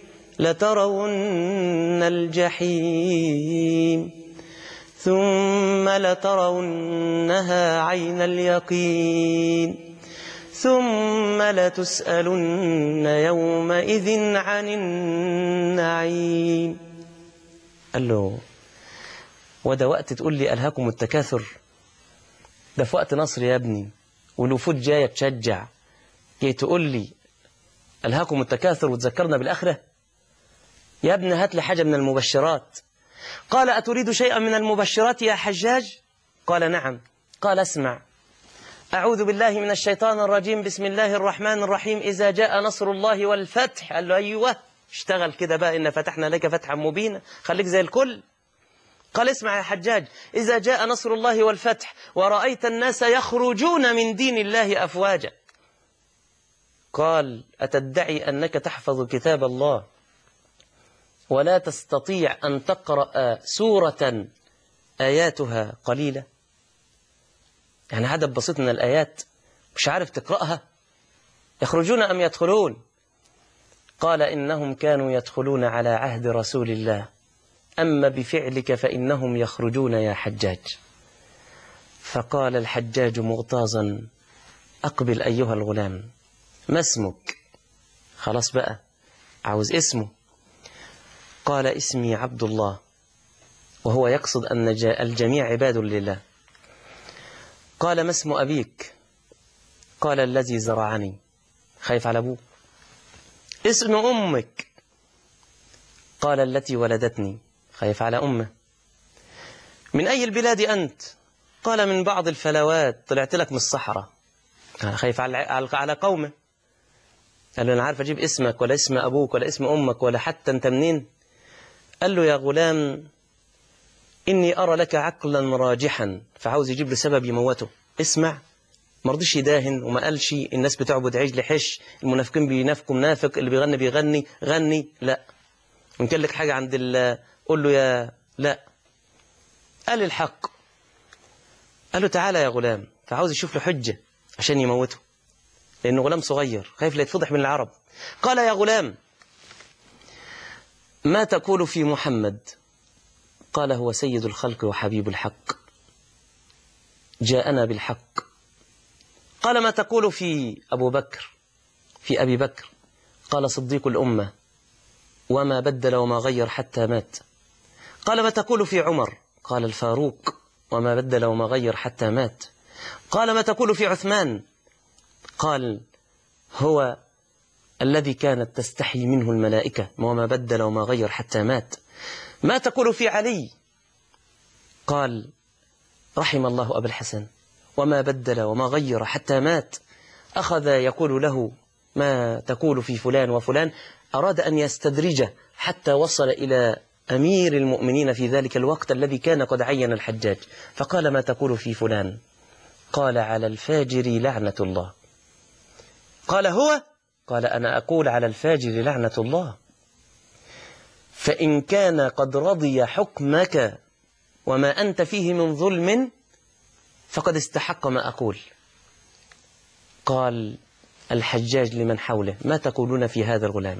لترون الجحيم ثم لترونها عين اليقين ثم لتسألن يومئذ عن النعيم. قال له: وده وقت تقول لي ألهاكم التكاثر؟ ده في وقت نصر يا ابني، والوفود جاية تشجع، جاي تقول لي ألهاكم التكاثر وتذكرنا بالآخرة؟ يا ابني هات لي حاجة من المبشرات. قال: أتريد شيئا من المبشرات يا حجاج؟ قال: نعم. قال: اسمع: أعوذ بالله من الشيطان الرجيم، بسم الله الرحمن الرحيم، إذا جاء نصر الله والفتح. قال له: أيوة، اشتغل كده بقى، إن فتحنا لك فتحا مبينا، خليك زي الكل. قال: اسمع يا حجاج: إذا جاء نصر الله والفتح ورأيت الناس يخرجون من دين الله أفواجا. قال: أتدعي أنك تحفظ كتاب الله ولا تستطيع أن تقرأ سورة آياتها قليلة؟ يعني عدد بسيط من الآيات مش عارف تقرأها؟ يخرجون أم يدخلون؟ قال: إنهم كانوا يدخلون على عهد رسول الله، أما بفعلك فإنهم يخرجون يا حجاج. فقال الحجاج مغتاظا: أقبل أيها الغلام، ما اسمك؟ خلاص بقى عاوز اسمه. قال اسمي عبد الله، وهو يقصد أن الجميع عباد لله. قال ما اسم أبيك؟ قال الذي زرعني. خايف على أبوه. اسم أمك؟ قال التي ولدتني. خايف على أمه. من أي البلاد أنت؟ قال من بعض الفلوات، طلعت لك من الصحراء. خايف على على قومه. قال له أنا عارف أجيب اسمك ولا اسم أبوك ولا اسم أمك ولا حتى أنت منين؟ قال له يا غلام إني أرى لك عقلا راجحا، فعاوز يجيب له سبب يموته. اسمع، ما رضيش يداهن وما قالش الناس بتعبد عجل حش، المنافقين بينافقوا منافق، اللي بيغني بيغني غني، لا. وإن كان لك حاجة عند الله قول له يا لا. قال الحق. قال له تعالى يا غلام، فعاوز يشوف له حجة عشان يموته، لأنه غلام صغير خايف لا يتفضح من العرب. قال يا غلام ما تقول في محمد؟ قال هو سيد الخلق وحبيب الحق، جاءنا بالحق. قال ما تقول في أبو بكر؟ في أبي بكر؟ قال صديق الأمة وما بدل وما غير حتى مات. قال ما تقول في عمر؟ قال الفاروق وما بدل وما غير حتى مات. قال ما تقول في عثمان؟ قال هو الذي كانت تستحي منه الملائكة وما بدل وما غير حتى مات. ما تقول في علي؟ قال رحم الله أبا الحسن وما بدل وما غير حتى مات. أخذ يقول له ما تقول في فلان وفلان، أراد أن يستدرجه حتى وصل إلى أمير المؤمنين في ذلك الوقت الذي كان قد عين الحجاج. فقال ما تقول في فلان؟ قال على الفاجر لعنة الله. قال هو؟ قال أنا أقول على الفاجر لعنة الله، فإن كان قد رضي حكمك وما أنت فيه من ظلم فقد استحق ما أقول. قال الحجاج لمن حوله ما تقولون في هذا الغلام؟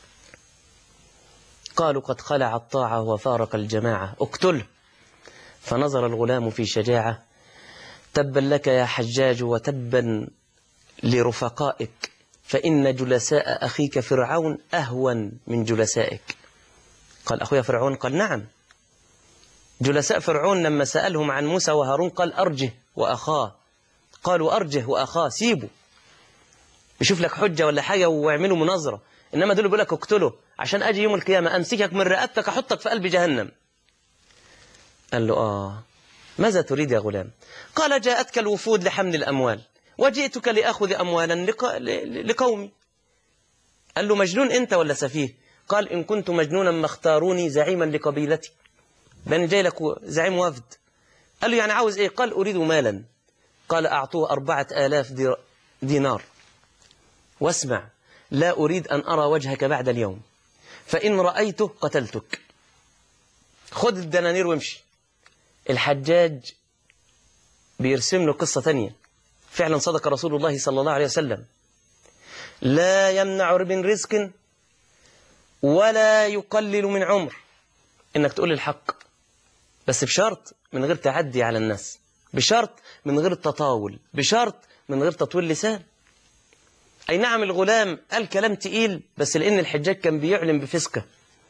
قالوا قد خلع الطاعة وفارق الجماعة، اقتله. فنظر الغلام في شجاعة، تبا لك يا حجاج وتبا لرفقائك، فإن جلساء أخيك فرعون أهون من جلسائك. قال أخويا فرعون؟ قال نعم. جلساء فرعون لما سألهم عن موسى وهارون قال أرجه وأخاه. قالوا أرجه وأخاه، سيبه يشوف لك حجة ولا حاجة واعملوا مناظرة، إنما دول بيقول لك اقتله عشان أجي يوم القيامة أمسكك من رقبتك أحطك في قلب جهنم. قال له آه ماذا تريد يا غلام؟ قال جاءتك الوفود لحمل الأموال وجئتك لأخذ أموالا لق... لقومي. قال له مجنون أنت ولا سفيه؟ قال إن كنت مجنونا ما اختاروني زعيما لقبيلتي، لأن جاي لك زعيم وفد. قال له يعني عاوز إيه؟ قال أريد مالا. قال أعطوه أربعة آلاف دينار، واسمع لا أريد أن أرى وجهك بعد اليوم، فإن رأيته قتلتك. خذ الدنانير وامشي. الحجاج بيرسم له قصة تانية. فعلا صدق رسول الله صلى الله عليه وسلم، لا يمنع من رزق ولا يقلل من عمر إنك تقول الحق، بس بشرط من غير تعدي على الناس، بشرط من غير تطاول، بشرط من غير تطويل لسان. أي نعم الغلام قال كلام تقيل، بس لأن الحجاج كان بيعلم بفسقه،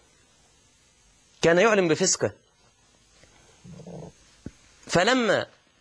كان يعلم بفسقه. فلما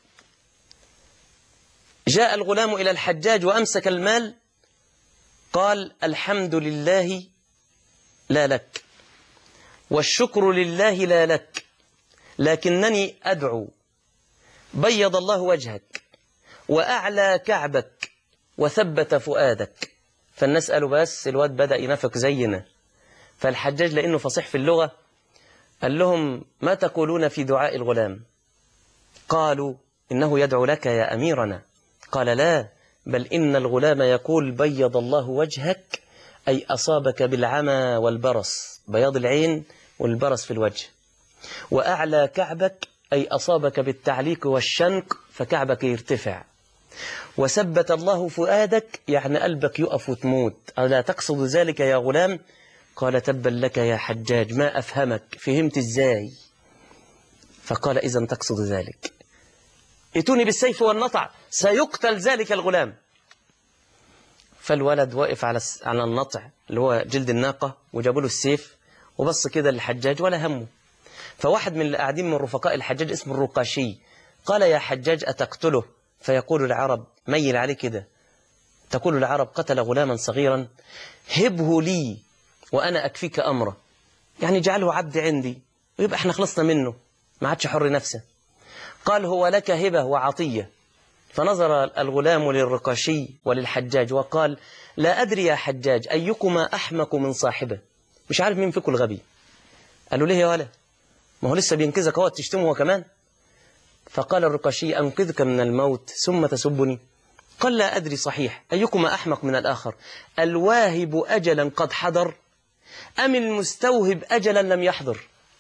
جاء الغلام إلى الحجاج وأمسك المال قال الحمد لله لا لك والشكر لله لا لك، لكنني أدعو بيض الله وجهك وأعلى كعبك وثبت فؤادك. فالناس قالوا بس الواد بدأ ينافق زينا. فالحجاج لأنه فصيح في اللغة قال لهم ما تقولون في دعاء الغلام؟ قالوا إنه يدعو لك يا أميرنا. قال لا، بل إن الغلام يقول بيض الله وجهك، أي أصابك بالعمى والبرص، بياض العين والبرص في الوجه، وأعلى كعبك أي أصابك بالتعليق والشنق فكعبك يرتفع، وثبت الله فؤادك يعني قلبك يقف وتموت. ألا تقصد ذلك يا غلام؟ قال تبا لك يا حجاج ما أفهمك، فهمت إزاي؟ فقال إذن تقصد ذلك، ائتوني بالسيف والنطع سيقتل ذلك الغلام. فالولد واقف على على النطع اللي هو جلد الناقة، وجابوا له السيف وبص كده للحجاج ولا همه. فواحد من اللي قاعدين من رفقاء الحجاج اسمه الرقاشي قال: يا حجاج أتقتله؟ فيقول العرب، ميل عليه كده، تقول العرب: قتل غلاما صغيرا هبه لي وأنا أكفيك أمره، يعني جعله عبد عندي ويبقى احنا خلصنا منه، ما عادش حر نفسه. قال: هو لك هبة وعطية. فنظر الغلام للرقاشي وللحجاج وقال: لا أدري يا حجاج أيكما أحمق من صاحبه، مش عارف مين فيكم الغبي. قالوا: ليه يا ولا؟ ما هو لسه بينكذك هو تشتمه هو كمان. فقال الرقاشي: أنقذك من الموت ثم تسبني؟ قال: لا أدري صحيح أيكما أحمق من الآخر، الواهب أجلا قد حضر أم المستوهب أجلا لم يحضر؟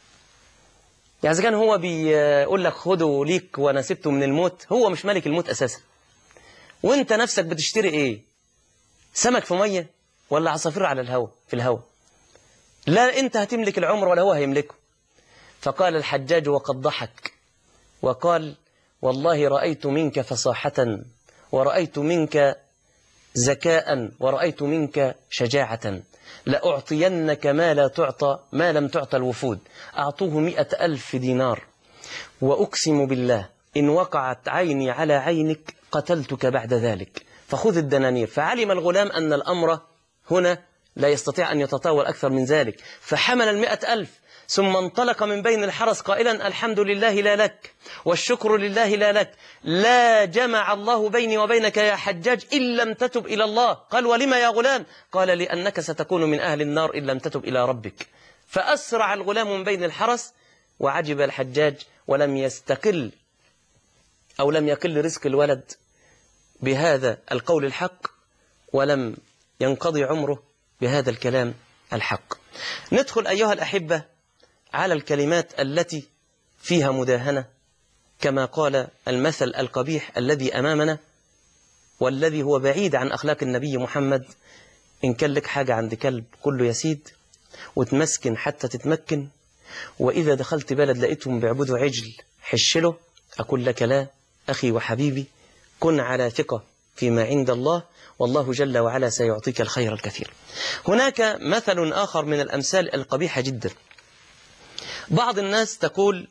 يعني إذا كان هو بيقول لك خده ليك وأنا سبته من الموت، هو مش ملك الموت أساسا. وانت نفسك بتشتري ايه؟ سمك في مية ولا عصافير على الهواء في الهواء؟ لا انت هتملك العمر ولا هو هيملكه. فقال الحجاج وقد ضحك وقال: والله رأيت منك فصاحة، ورأيت منك ذكاء، ورأيت منك شجاعة، لأعطينك ما لا تعطى ما لم تعطى الوفود. أعطوه مئة ألف دينار، وأقسم بالله إن وقعت عيني على عينك قتلتك بعد ذلك، فخذ الدنانير. فعلم الغلام أن الأمر هنا لا يستطيع أن يتطاول أكثر من ذلك، فحمل المئة ألف ثم انطلق من بين الحرس قائلا: الحمد لله لا لك والشكر لله لا لك، لا جمع الله بيني وبينك يا حجاج إن لم تتب إلى الله. قال: ولما يا غلام؟ قال: لأنك ستكون من أهل النار إن لم تتب إلى ربك. فأسرع الغلام من بين الحرس، وعجب الحجاج ولم يستقل أو لم يقل رزق الولد بهذا القول الحق، ولم ينقضي عمره بهذا الكلام الحق. ندخل أيها الأحبة على الكلمات التي فيها مداهنة، كما قال المثل القبيح الذي أمامنا والذي هو بعيد عن أخلاق النبي محمد: إن كان لك حاجة عند كلب كله يسيد، وتمسكن حتى تتمكن، وإذا دخلت بلد لقيتهم بيعبدوا عجل حشله، أقول لك: لا أخي وحبيبي، كن على ثقة فيما عند الله، والله جل وعلا سيعطيك الخير الكثير. هناك مثل آخر من الأمثال القبيحة جدا. بعض الناس تقول: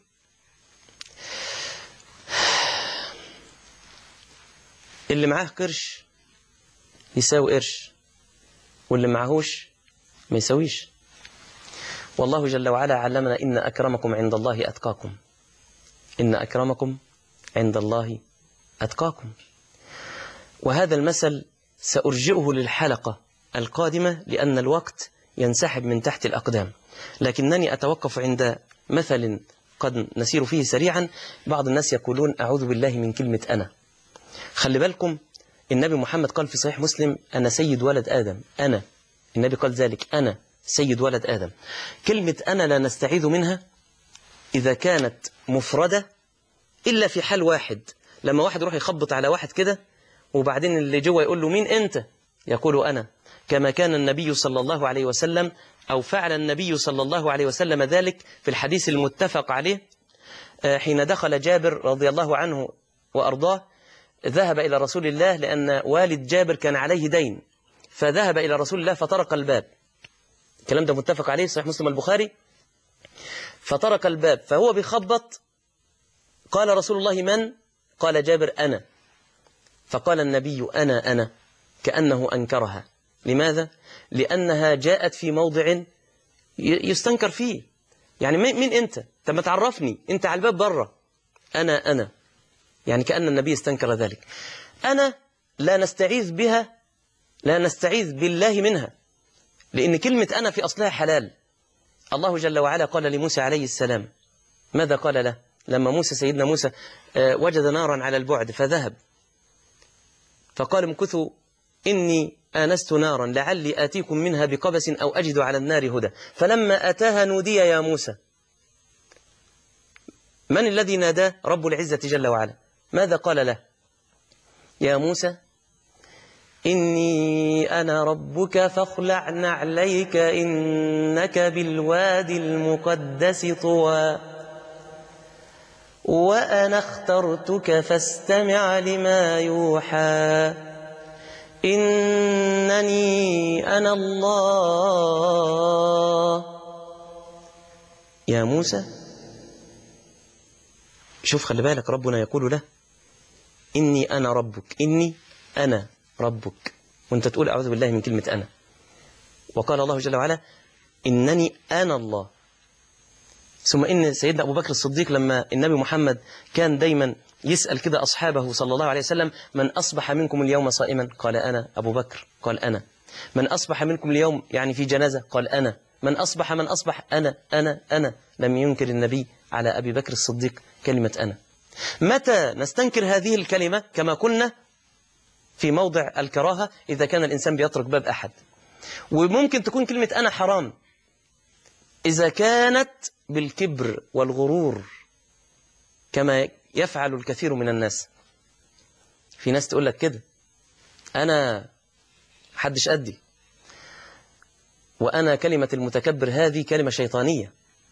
اللي معاه قرش يساوي قرش، واللي معهوش ما يساويش. والله جل وعلا علمنا: إن أكرمكم عند الله أتقاكم، إن أكرمكم عند الله أتقاكم. وهذا المثل سأرجئه للحلقة القادمة لأن الوقت ينسحب من تحت الأقدام، لكنني أتوقف عند مثل قد نسير فيه سريعا. بعض الناس يقولون: أعوذ بالله من كلمة أنا. خلي بالكم، النبي محمد قال في صحيح مسلم: أنا سيد ولد آدم. أنا، النبي قال ذلك: أنا سيد ولد آدم. كلمة أنا لا نستعيذ منها إذا كانت مفردة إلا في حال واحد، لما واحد يروح يخبط على واحد كده وبعدين اللي جوه يقول له: مين أنت؟ يقول: أنا. كما كان النبي صلى الله عليه وسلم أو فعل النبي صلى الله عليه وسلم ذلك في الحديث المتفق عليه حين دخل جابر رضي الله عنه وأرضاه، ذهب إلى رسول الله لأن والد جابر كان عليه دين، فذهب إلى رسول الله فطرق الباب. الكلام ده متفق عليه صحيح مسلم البخاري. فطرق الباب فهو بيخبط، قال رسول الله: من؟ قال جابر: أنا. فقال النبي: أنا أنا، كأنه أنكرها. لماذا؟ لأنها جاءت في موضع يستنكر فيه. يعني مين أنت؟ طب ما تعرفني، أنت على الباب بره. أنا أنا، يعني كأن النبي استنكر ذلك. أنا لا نستعيذ بها، لا نستعيذ بالله منها، لأن كلمة أنا في أصلها حلال. الله جل وعلا قال لموسى عليه السلام: ماذا قال له لما موسى سيدنا موسى وجد نارا على البعد فذهب فقال: امكثوا إني آنست نارا لعلي آتيكم منها بقبس أو أجد على النار هدى. فلما أتاها نودي يا موسى. من الذي ناداه؟ رب العزة جل وعلا. ماذا قال له؟ يا موسى إني أنا ربك فاخلع نعليك إنك بالوادي المقدس طوى وأنا اخترتك فاستمع لما يوحى إنني أنا الله. يا موسى، شوف خلي بالك، ربنا يقول له إني أنا ربك، إني أنا ربك، وانت تقول أعوذ بالله من كلمة أنا. وقال الله جل وعلا إنني أنا الله. ثم إن سيدنا أبو بكر الصديق لما النبي محمد كان دايما يسأل كده أصحابه صلى الله عليه وسلم من أصبح منكم اليوم صائما؟ قال أنا. أبو بكر قال أنا. من أصبح منكم اليوم يعني في جنازة؟ قال أنا. من أصبح من أصبح أنا أنا أنا. لم ينكر النبي على أبي بكر الصديق كلمة أنا. متى نستنكر هذه الكلمة؟ كما قلنا في موضع الكراهة إذا كان الإنسان بيترك باب أحد. وممكن تكون كلمة أنا حرام إذا كانت بالكبر والغرور كما يفعل الكثير من الناس. في ناس تقول لك كده أنا حدش أدي، وأنا كلمة المتكبر هذه كلمة شيطانية.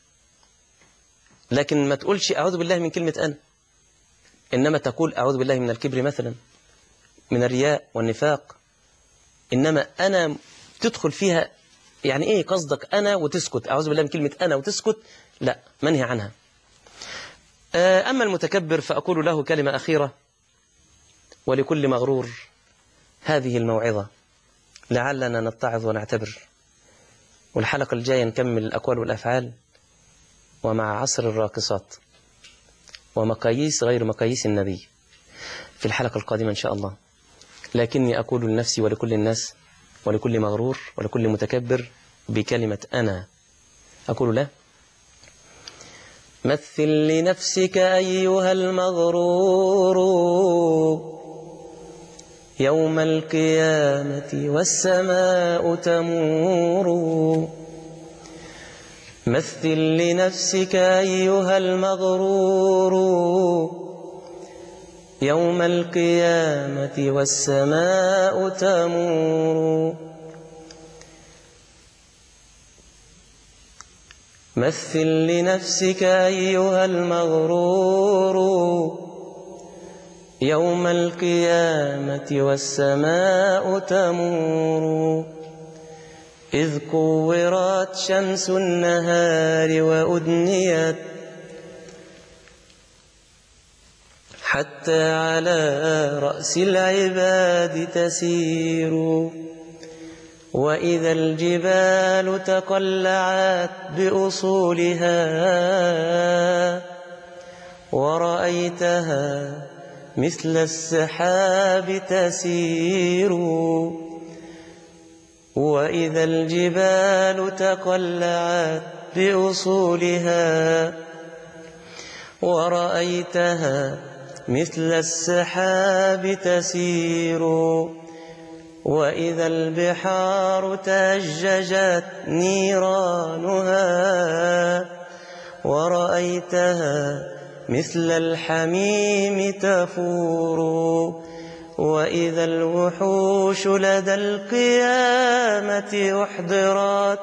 لكن ما تقولش أعوذ بالله من كلمة أنا، إنما تقول أعوذ بالله من الكبر مثلا، من الرياء والنفاق. إنما أنا تدخل فيها يعني إيه قصدك أنا وتسكت، أعوذ بالله من كلمة أنا وتسكت، لا، منهي عنها. أما المتكبر فأقول له كلمة أخيرة: ولكل مغرور هذه الموعظة، لعلنا نتعظ ونعتبر. والحلقة الجاية نكمل الأقوال والأفعال، ومع عصر الراقصات ومقاييس غير مقاييس النبي في الحلقة القادمة إن شاء الله. لكني أقول لنفسي ولكل الناس ولكل مغرور ولكل متكبر بكلمة أنا، أقول له: مثل لنفسك أيها المغرور يوم القيامة والسماء تمور. مثل لنفسك أيها المغرور يوم القيامة والسماء تمور. مثل لنفسك أيها المغرور يوم القيامة والسماء تمور. إذ كورت شمس النهار وأدنيت حتى على رأس العباد تسير. وإذا الجبال تقلعت بأصولها ورأيتها مثل السحاب تسير. وإذا الجبال تقلعت بأصولها ورأيتها مثل السحاب تسير. وإذا البحار تأججت نيرانها ورأيتها مثل الحميم تفور. وإذا الوحوش لدى القيامة أحضرت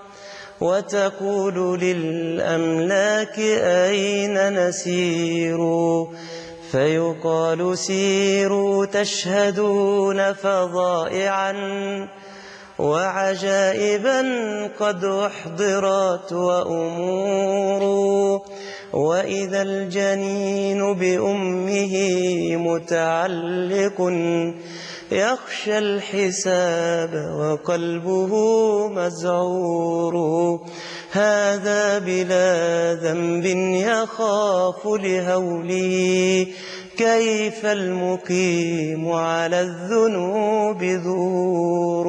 وتقول للأملاك أين نسير؟ فيقال سيروا تشهدون فظائعا وعجائبا قد أحضرت وأمور. وإذا الجنين بأمه متعلق يخشى الحساب وقلبه مذعور. هذا بلا ذنب يخاف لهوله كيف المقيم على الذنوب ذور.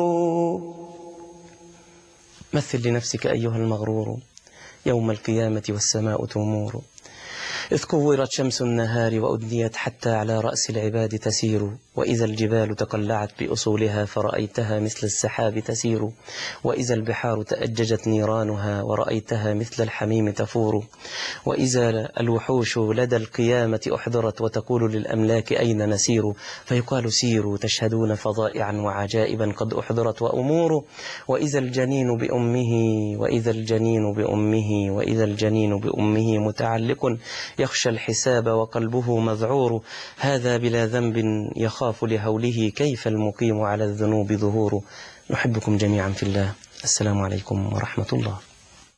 مثل لنفسك أيها المغرور يوم القيامة والسماء تمور. إذ كورت شمس النهار وأدنيت حتى على رأس العباد تسير. وإذا الجبال تقلعت بأصولها فرأيتها مثل السحاب تسير. وإذا البحار تأججت نيرانها ورأيتها مثل الحميم تفور. وإذا الوحوش لدى القيامة أحضرت وتقول للأملاك أين نسير؟ فيقال سيروا تشهدون فظائعا وعجائبا قد أحضرت وأمور. وإذا الجنين بأمه وإذا الجنين بأمه وإذا الجنين بأمه متعلق يخشى الحساب وقلبه مذعور، هذا بلا ذنب يخاف لهوله، كيف المقيم على الذنوب ظهور. نحبكم جميعا في الله. السلام عليكم ورحمة الله.